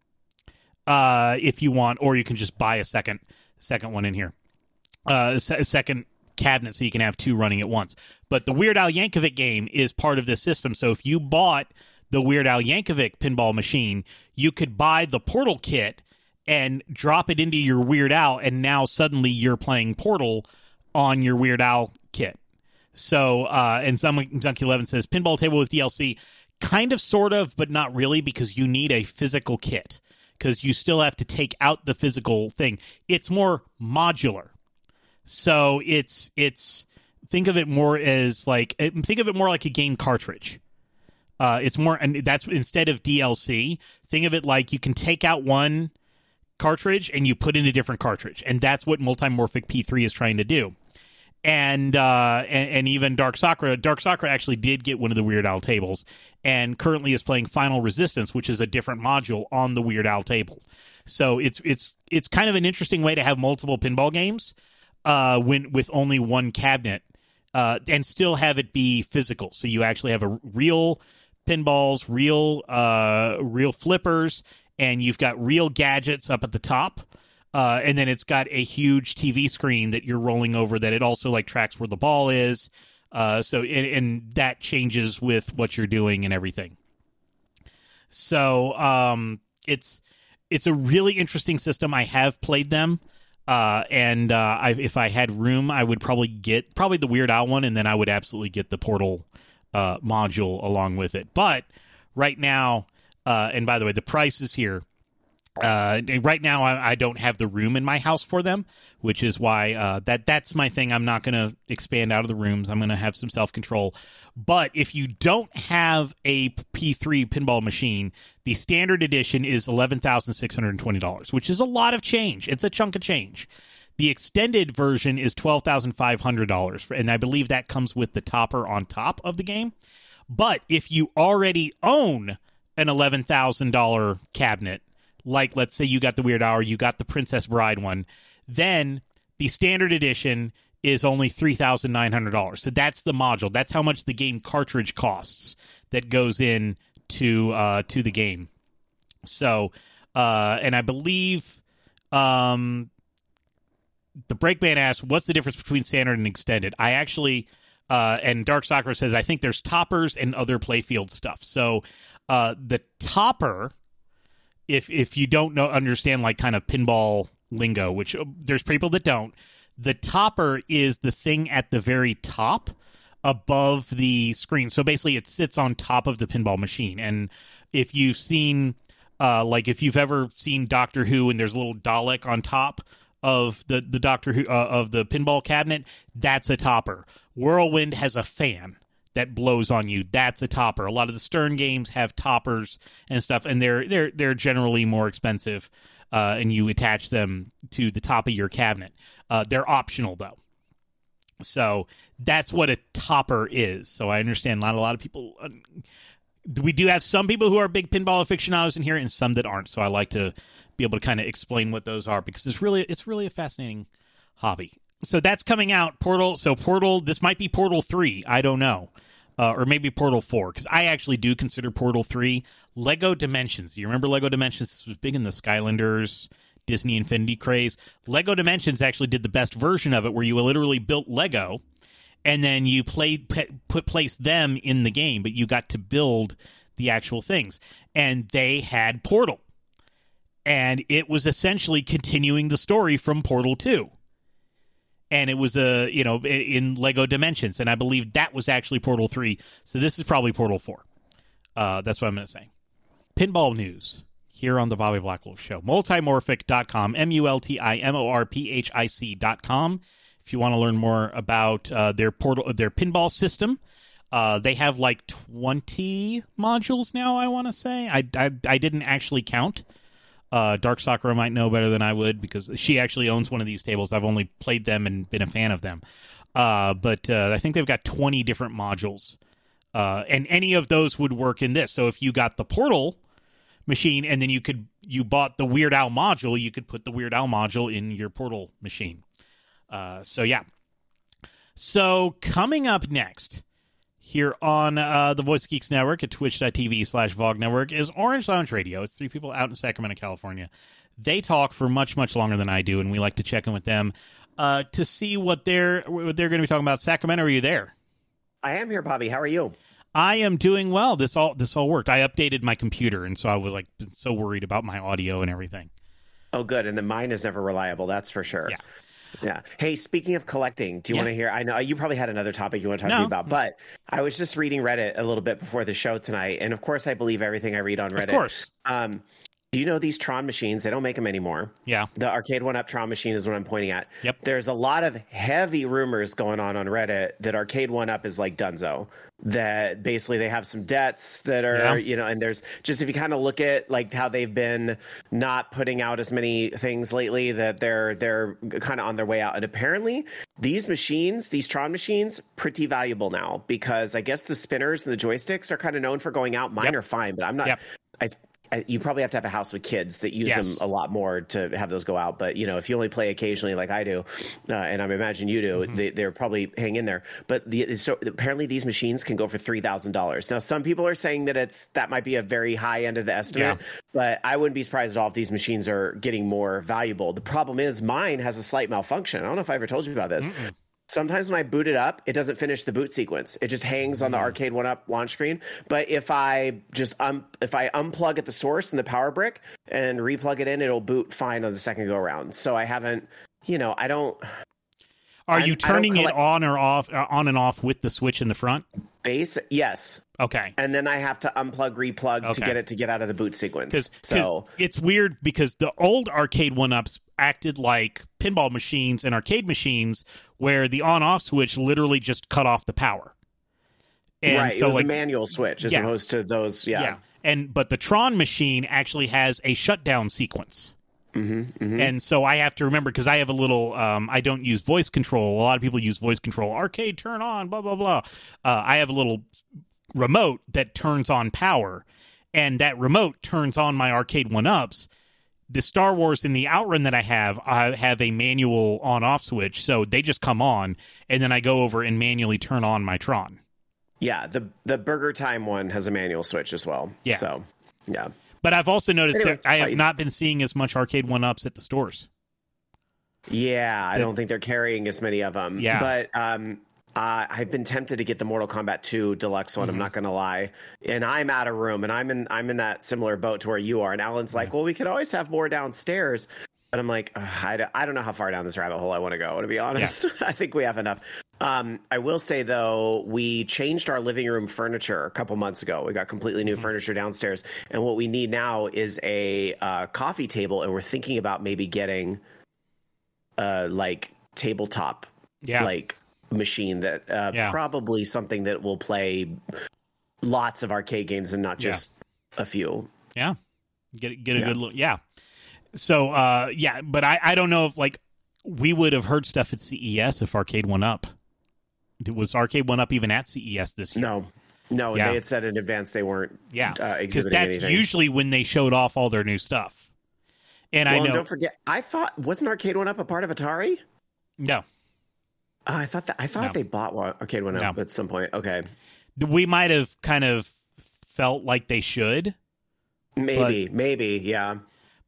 uh, if you want, or you can just buy a second second one in here, uh, a second cabinet, so you can have two running at once. But the Weird Al Yankovic game is part of this system. So if you bought the Weird Al Yankovic pinball machine, you could buy the Portal kit and drop it into your Weird Al, and now suddenly you're playing Portal on your Weird Al kit. So, uh, and Zunky eleven says, pinball table with D L C, kind of, sort of, but not really, because you need a physical kit, because you still have to take out the physical thing. It's more modular. So it's, it's think of it more as like, think of it more like a game cartridge. Uh, it's more, and that's instead of D L C, think of it like you can take out one cartridge and you put in a different cartridge, and that's what Multimorphic P three is trying to do. And uh and, and even Dark Sakura Dark Sakura actually did get one of the Weird Al tables, and currently is playing Final Resistance, which is a different module on the Weird Al table. So it's it's it's kind of an interesting way to have multiple pinball games uh when with only one cabinet, uh and still have it be physical. So you actually have a real pinballs, real uh real flippers, and you've got real gadgets up at the top, uh, and then it's got a huge T V screen that you're rolling over that it also like tracks where the ball is. Uh, so and, and that changes with what you're doing and everything. So um, it's it's a really interesting system. I have played them, uh, and uh, I, if I had room, I would probably get probably the Weird Al one, and then I would absolutely get the Portal uh, module along with it. But right now. Uh, and by the way, the price is here. Uh, right now, I, I don't have the room in my house for them, which is why uh, that that's my thing. I'm not going to expand out of the rooms. I'm going to have some self-control. But if you don't have a P three pinball machine, the standard edition is eleven thousand six hundred twenty dollars, which is a lot of change. It's a chunk of change. The extended version is twelve thousand five hundred dollars, and I believe that comes with the topper on top of the game. But if you already own an eleven thousand dollars cabinet, like let's say you got the Weird Al or you got the Princess Bride one, then the standard edition is only three thousand nine hundred dollars. So that's the module. That's how much the game cartridge costs that goes in to uh, to the game. So, uh, and I believe um, the Breakman asked, what's the difference between standard and extended? I actually, uh, and Dark Sakura says, I think there's toppers and other playfield stuff. So uh, the topper, if if you don't know understand like kind of pinball lingo, which uh, there's people that don't, the topper is the thing at the very top above the screen. So basically it sits on top of the pinball machine. And if you've seen, uh, like if you've ever seen Doctor Who and there's a little Dalek on top of the, the Doctor Who, uh, of the pinball cabinet, that's a topper. Whirlwind has a fan that blows on you. That's a topper. A lot of the Stern games have toppers and stuff, and they're they're they're generally more expensive, uh, and you attach them to the top of your cabinet. Uh, they're optional though. So that's what a topper is. So I understand not a lot of people. Uh, we do have some people who are big pinball aficionados in here, and some that aren't. So I like to be able to kind of explain what those are, because it's really it's really a fascinating hobby. So that's coming out, Portal. So Portal, this might be Portal three. I don't know. Uh, or maybe Portal four, because I actually do consider Portal three Lego Dimensions. You remember Lego Dimensions? This was big in the Skylanders Disney Infinity craze. Lego Dimensions actually did the best version of it, where you literally built Lego, and then you played put place them in the game, but you got to build the actual things. And they had Portal, and it was essentially continuing the story from Portal two. And it was a uh, you know in Lego Dimensions, and I believe that was actually Portal three. So this is probably Portal four. Uh, that's what I'm going to say. Pinball news here on the Bobby Blackwolf Show. Multimorphic dot com, M U L T I M O R P H I C dot com. If you want to learn more about uh, their portal, their pinball system, uh, they have like twenty modules now. I want to say I, I I didn't actually count. Uh, Dark Sakura might know better than I would, because she actually owns one of these tables. I've only played them and been a fan of them. Uh, but uh, I think they've got twenty different modules. Uh, and any of those would work in this. So if you got the Portal machine and then you could you bought the Weird Al module, you could put the Weird Al module in your Portal machine. Uh, so yeah. So coming up next here on uh, the Voice Geeks Network at twitch.tv slash Vog Network is Orange Lounge Radio. It's three people out in Sacramento, California. They talk for much, much longer than I do, and we like to check in with them uh, to see what they're what they're going to be talking about. Sacramento, are you there? I am here, Bobby. How are you? I am doing well. This all this all worked. I updated my computer, and so I was like so worried about my audio and everything. Oh, good. And then mine is never reliable. That's for sure. Yeah. Yeah. Hey, speaking of collecting, do you yeah. want to hear? I know you probably had another topic you want to talk no. to me about, but I was just reading Reddit a little bit before the show tonight, and of course, I believe everything I read on Reddit. Of course. Um, do you know these Tron machines? They don't make them anymore. Yeah. The Arcade one-Up Tron machine is what I'm pointing at. Yep. There's a lot of heavy rumors going on on Reddit that Arcade one-Up is like Dunzo. That basically they have some debts that are, yeah. you know, and there's just, if you kind of look at like how they've been not putting out as many things lately, that they're they're kind of on their way out. And apparently these machines, these Tron machines, pretty valuable now, because I guess the spinners and the joysticks are kind of known for going out. Mine yep. are fine, but I'm not. Yep. I, I, you probably have to have a house with kids that use yes. them a lot more to have those go out. But, you know, if you only play occasionally like I do, uh, and I imagine you do, mm-hmm. they, they're probably hang in there. But the, so apparently these machines can go for three thousand dollars. Now, some people are saying that it's that might be a very high end of the estimate, yeah. but I wouldn't be surprised at all if these machines are getting more valuable. The problem is mine has a slight malfunction. I don't know if I ever told you about this. Mm-mm. Sometimes when I boot it up, it doesn't finish the boot sequence. It just hangs on the Arcade one-Up launch screen. But if I just um, if I unplug at the source and the power brick and replug it in, it'll boot fine on the second go around. So I haven't, you know, I don't. Are I'm, you turning collect- it on or off, uh, on and off with the switch in the front? Base, yes. Okay. And then I have to unplug, replug okay. to get it to get out of the boot sequence. Cause, so cause it's weird because the old Arcade one-Ups acted like pinball machines and arcade machines, where the on-off switch literally just cut off the power. And right. So it was like, a manual switch as yeah. opposed to those. Yeah. yeah. And but the Tron machine actually has a shutdown sequence. Mm-hmm, mm-hmm. And so I have to remember, because I have a little, um, I don't use voice control. A lot of people use voice control. Arcade, turn on, blah, blah, blah. Uh, I have a little remote that turns on power, and that remote turns on my Arcade one-Ups. The Star Wars and the Outrun that I have, I have a manual on-off switch, so they just come on, and then I go over and manually turn on my Tron. Yeah, the the Burger Time one has a manual switch as well. Yeah. So, yeah. But I've also noticed anyway, that I have fight. not been seeing as much Arcade one-Ups at the stores. Yeah, I don't think they're carrying as many of them. Yeah. But um, uh, I've been tempted to get the Mortal Kombat two Deluxe one. Mm-hmm. I'm not going to lie. And I'm out of room, and I'm in I'm in that similar boat to where you are. And Alan's like, yeah. well, we could always have more downstairs. But I'm like, I, don't, I don't know how far down this rabbit hole I want to go, to be honest. Yeah. I think we have enough. Um, I will say, though, we changed our living room furniture a couple months ago. We got completely new mm-hmm. furniture downstairs. And what we need now is a uh, coffee table. And we're thinking about maybe getting uh, like tabletop yeah. like machine that uh, yeah. probably something that will play lots of arcade games and not just yeah. a few. Yeah. Get, get a yeah. good look. Yeah. So, uh, yeah, but I, I don't know if, like, we would have heard stuff at C E S if Arcade one-Up. Was Arcade one-Up even at C E S this year? No. No, yeah. they had said in advance they weren't yeah. uh, exhibiting Because that's anything. usually when they showed off all their new stuff. And well, I know... And don't forget, I thought, wasn't Arcade one-Up a part of Atari? No. Uh, I thought that I thought no. they bought Arcade one-Up no. at some point. Okay. We might have kind of felt like they should. Maybe, but, maybe, yeah.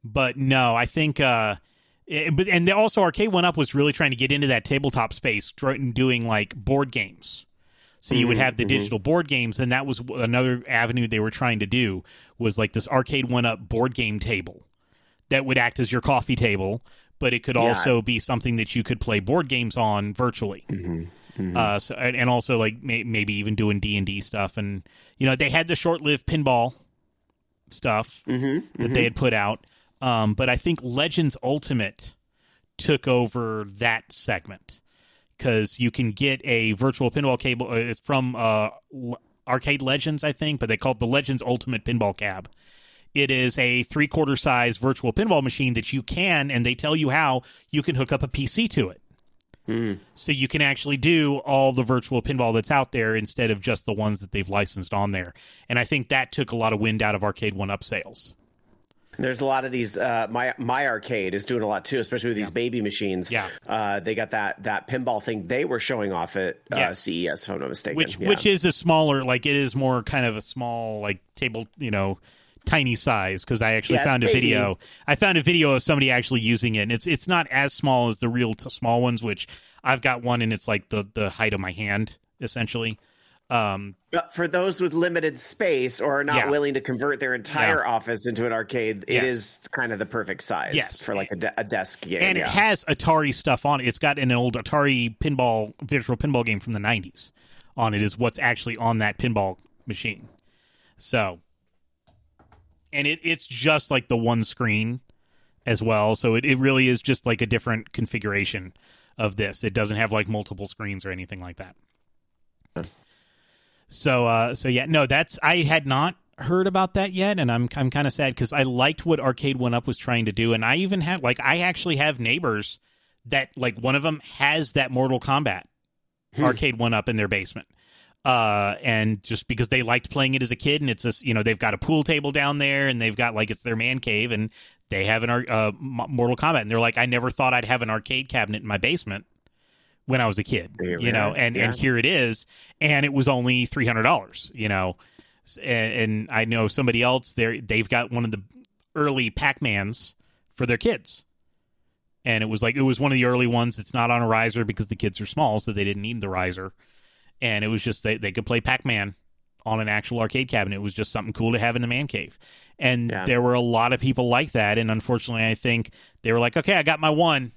But no, I think. Uh, it, but and also Arcade One Up was really trying to get into that tabletop space, doing like board games. So you would have the mm-hmm. digital board games, and that was another avenue they were trying to do, was like this Arcade One Up board game table that would act as your coffee table, but it could yeah. also be something that you could play board games on virtually. Mm-hmm. Mm-hmm. Uh, so and also like may, maybe even doing D and D stuff, and you know they had the short-lived pinball stuff mm-hmm. that mm-hmm. they had put out, um, but I think Legends Ultimate took over that segment. Because you can get a virtual pinball cable. Uh, it's from uh, L- Arcade Legends, I think, but they call it the Legends Ultimate Pinball Cab. It is a three-quarter size virtual pinball machine that you can, and they tell you how, you can hook up a P C to it. Mm. So you can actually do all the virtual pinball that's out there instead of just the ones that they've licensed on there. And I think that took a lot of wind out of Arcade One Up sales. There's a lot of these. Uh, my my arcade is doing a lot too, especially with these yeah. baby machines. Yeah, uh, they got that that pinball thing they were showing off at uh, yeah. C E S, if I'm not mistaken. Which yeah. which is a smaller, like it is more kind of a small, like table, you know, tiny size. Because I actually yeah, found a baby. video. I found a video of somebody actually using it, and it's it's not as small as the real t- small ones. Which I've got one, and it's like the the height of my hand, essentially. Um, but for those with limited space or are not yeah. willing to convert their entire yeah. office into an arcade, it yes. is kind of the perfect size yes. for like a, de- a desk game. And yeah. it has Atari stuff on it. It's got an old Atari pinball, virtual pinball game from the nineties on it, is what's actually on that pinball machine. So, and it, it's just like the one screen as well. So it, it really is just like a different configuration of this. It doesn't have like multiple screens or anything like that. So, uh, so yeah, no, that's, I had not heard about that yet, and I'm I'm kind of sad because I liked what Arcade One Up was trying to do, and I even had, like, I actually have neighbors that, like, one of them has that Mortal Kombat hmm. Arcade One Up in their basement, uh, and just because they liked playing it as a kid, and it's just, you know, they've got a pool table down there, and they've got, like, it's their man cave, and they have an uh, Mortal Kombat, and they're like, I never thought I'd have an arcade cabinet in my basement when I was a kid, you yeah, know, and, yeah. and here it is, and it was only three hundred dollars, you know, and, and I know somebody else there, they've got one of the early Pac-Mans for their kids, and it was like, it was one of the early ones. It's not on a riser because the kids are small, so they didn't need the riser, and it was just, they, they could play Pac-Man on an actual arcade cabinet. It was just something cool to have in the man cave, and yeah. there were a lot of people like that, and unfortunately, I think they were like, okay, I got my one,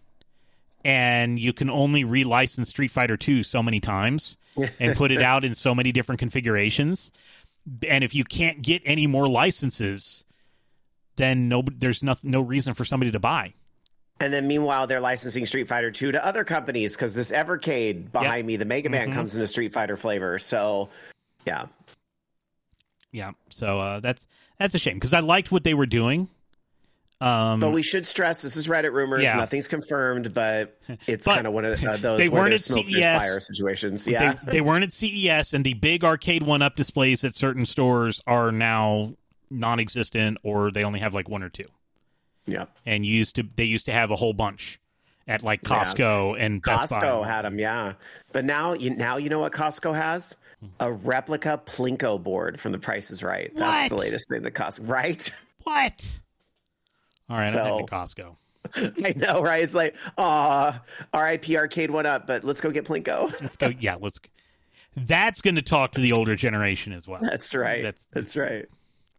and you can only relicense Street Fighter two so many times and put it out in so many different configurations. And if you can't get any more licenses, then no, there's no, no reason for somebody to buy. And then meanwhile, they're licensing Street Fighter two to other companies because this Evercade behind yep. me, the Mega Man, mm-hmm. comes in a Street Fighter flavor. So, yeah. Yeah, so uh, that's that's a shame because I liked what they were doing. Um, but we should stress this is Reddit rumors. Yeah. Nothing's confirmed, but it's kind of one of uh, those they weren't at smoke C E S fire situations. Yeah, they, they weren't at C E S, and the big Arcade One Up displays at certain stores are now non-existent, or they only have like one or two. Yeah, and used to they used to have a whole bunch at like Costco yeah. and Best Buy. Costco had them, yeah. But now you now you know what Costco has? A replica Plinko board from The Price is Right. That's what? The latest thing that Costco, right? What? All right, so, I'm heading to Costco. I know, right? It's like, aw, R I P Arcade One Up, but let's go get Plinko. Let's go. Yeah, let's. That's going to talk to the older generation as well. That's right. That's that's right.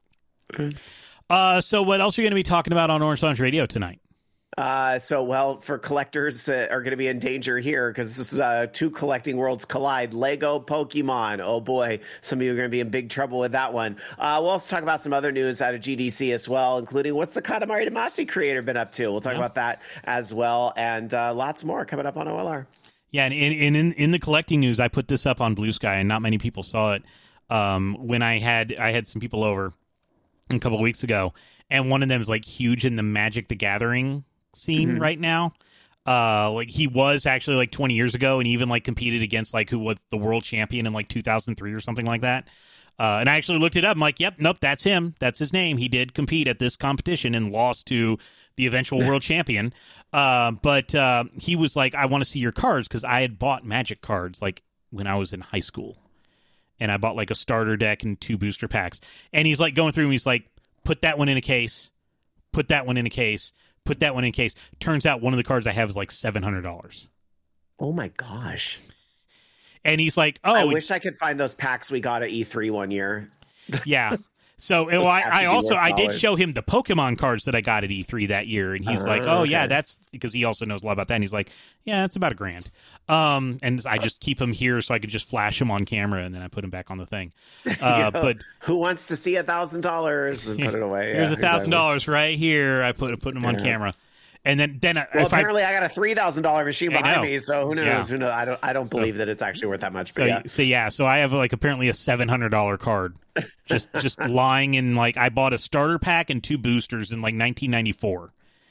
Uh, so what else are you going to be talking about on Orange Lounge Radio tonight? Uh, so, well, for collectors uh, are going to be in danger here because this is uh, two collecting worlds collide. Lego Pokemon. Oh, boy. Some of you are going to be in big trouble with that one. Uh, we'll also talk about some other news out of G D C as well, including what's the Katamari Damacy creator been up to. We'll talk yeah. about that as well, and uh, lots more coming up on O L R. Yeah, and in, in, in the collecting news, I put this up on Blue Sky, and not many people saw it. Um, when I had I had some people over a couple of weeks ago, and one of them is like huge in the Magic the Gathering scene mm-hmm. right now. Uh like he was actually like twenty years ago, and even like competed against like who was the world champion in like two thousand three or something like that. Uh and I actually looked it up. I'm like, yep, nope, that's him. That's his name. He did compete at this competition and lost to the eventual world champion. Uh but uh he was like, I want to see your cards, because I had bought Magic cards like when I was in high school. And I bought like a starter deck and two booster packs. And he's like going through and he's like, put that one in a case. put that one in a case, put that one in a case. Turns out one of the cards I have is like seven hundred dollars. Oh my gosh. And he's like, oh. I wish I could find those packs we got at E three one year. Yeah. So well, I, I also I did show him the Pokemon cards that I got at E three that year, and he's uh, like, "Oh okay. yeah, that's because he also knows a lot about that." And he's like, "Yeah, it's about a grand." Um, and I just keep them here so I can just flash them on camera, and then I put them back on the thing. Uh, you know, but who wants to see a thousand dollars and put it away? Here's a thousand dollars right here. I put put them on yeah. camera. And then, then well, if apparently, I, I got a three thousand dollar machine behind me. So who knows? Yeah. Who knows? I don't. I don't so, believe that it's actually worth that much. But so, yeah. so yeah. So I have like apparently a seven hundred dollar card, just just lying in like I bought a starter pack and two boosters in like nineteen ninety four,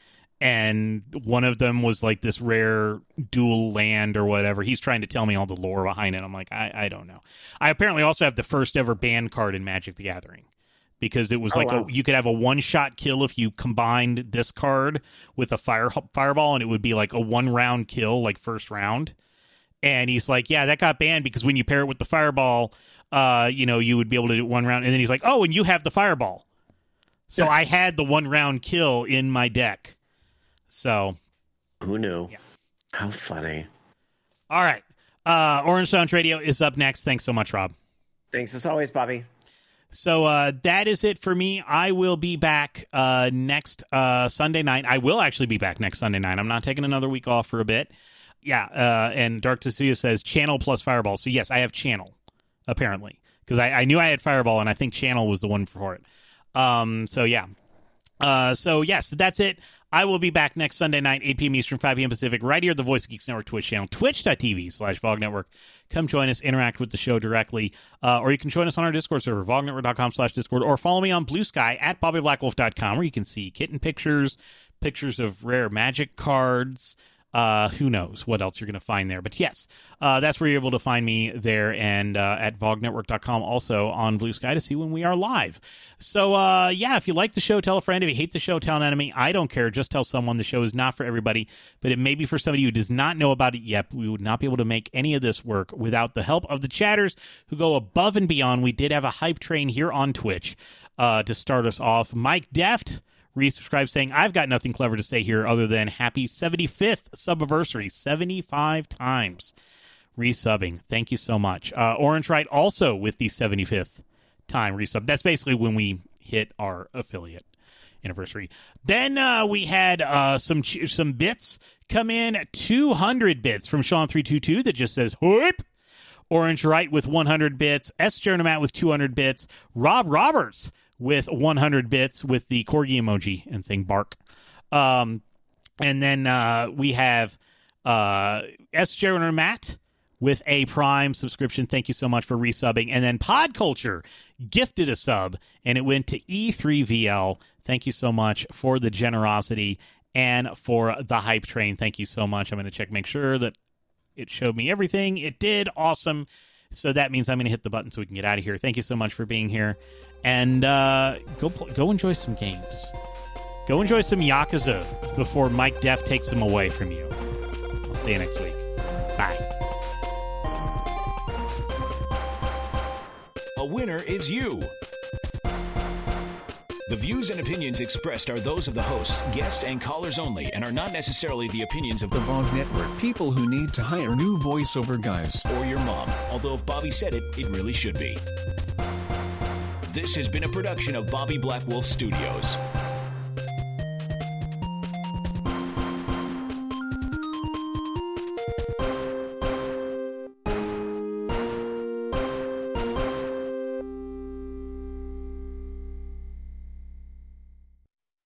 and one of them was like this rare dual land or whatever. He's trying to tell me all the lore behind it. I'm like, I I don't know. I apparently also have the first ever banned card in Magic the Gathering. Because it was oh, like wow. a, you could have a one-shot kill if you combined this card with a fire fireball, and it would be like a one-round kill, like first round. And he's like, yeah, that got banned because when you pair it with the fireball, uh, you know, you would be able to do one round. And then he's like, oh, and you have the fireball. So yeah. I had the one-round kill in my deck. So. Who knew? Yeah. How funny. All right. Uh, Orange Sound Radio is up next. Thanks so much, Rob. Thanks as always, Bobby. So uh, that is it for me. I will be back uh, next uh, Sunday night. I will actually be back next Sunday night. I'm not taking another week off for a bit. Yeah, uh, and Dark Studio says Channel plus Fireball. So yes, I have Channel, apparently. Because I, I knew I had Fireball, and I think Channel was the one for it. Um, so yeah. Uh, so yes, that's it. I will be back next Sunday night, eight p.m. Eastern, five p.m. Pacific, right here at the Voice of Geeks Network Twitch channel, twitch.tv slash VOG Network. Come join us, interact with the show directly, uh, or you can join us on our Discord server, vognetwork.com slash Discord, or follow me on Blue Sky at bobby black wolf dot com, where you can see kitten pictures, pictures of rare Magic cards. Uh, who knows what else you're going to find there. But yes, uh, that's where you're able to find me there, and uh, at vog network dot com, also on Blue Sky, to see when we are live. So, uh, yeah, if you like the show, tell a friend. If you hate the show, tell an enemy. I don't care. Just tell someone. The show is not for everybody, but it may be for somebody who does not know about it yet. We would not be able to make any of this work without the help of the chatters who go above and beyond. We did have a hype train here on Twitch uh, to start us off. Mike Deft resubscribe saying, I've got nothing clever to say here other than happy seventy-fifth subiversary, seventy-five times resubbing. Thank you so much. Uh, Orange Right also with the seventy-fifth time resub. That's basically when we hit our affiliate anniversary. Then uh, we had uh, some ch- some bits come in, two hundred bits from Sean three two two that just says, whoop. Orange Right with one hundred bits. S. Jernomat with two hundred bits. Rob Roberts with one hundred bits with the corgi emoji and saying bark. Um, and then uh, we have uh, S. Jernomat with a Prime subscription. Thank you so much for resubbing. And then Pod Culture gifted a sub, and it went to E three V L. Thank you so much for the generosity and for the hype train. Thank you so much. I'm going to check, make sure that it showed me everything. It did. Awesome. So that means I'm going to hit the button so we can get out of here. Thank you so much for being here. And uh, go go enjoy some games. Go enjoy some Yakuza before Mike Deft takes them away from you. I'll see you next week. Bye. A winner is you. The views and opinions expressed are those of the hosts, guests, and callers only, and are not necessarily the opinions of the VOG Network. People who need to hire new voiceover guys. Or your mom. Although if Bobby said it, it really should be. This has been a production of Bobby Black Wolf Studios.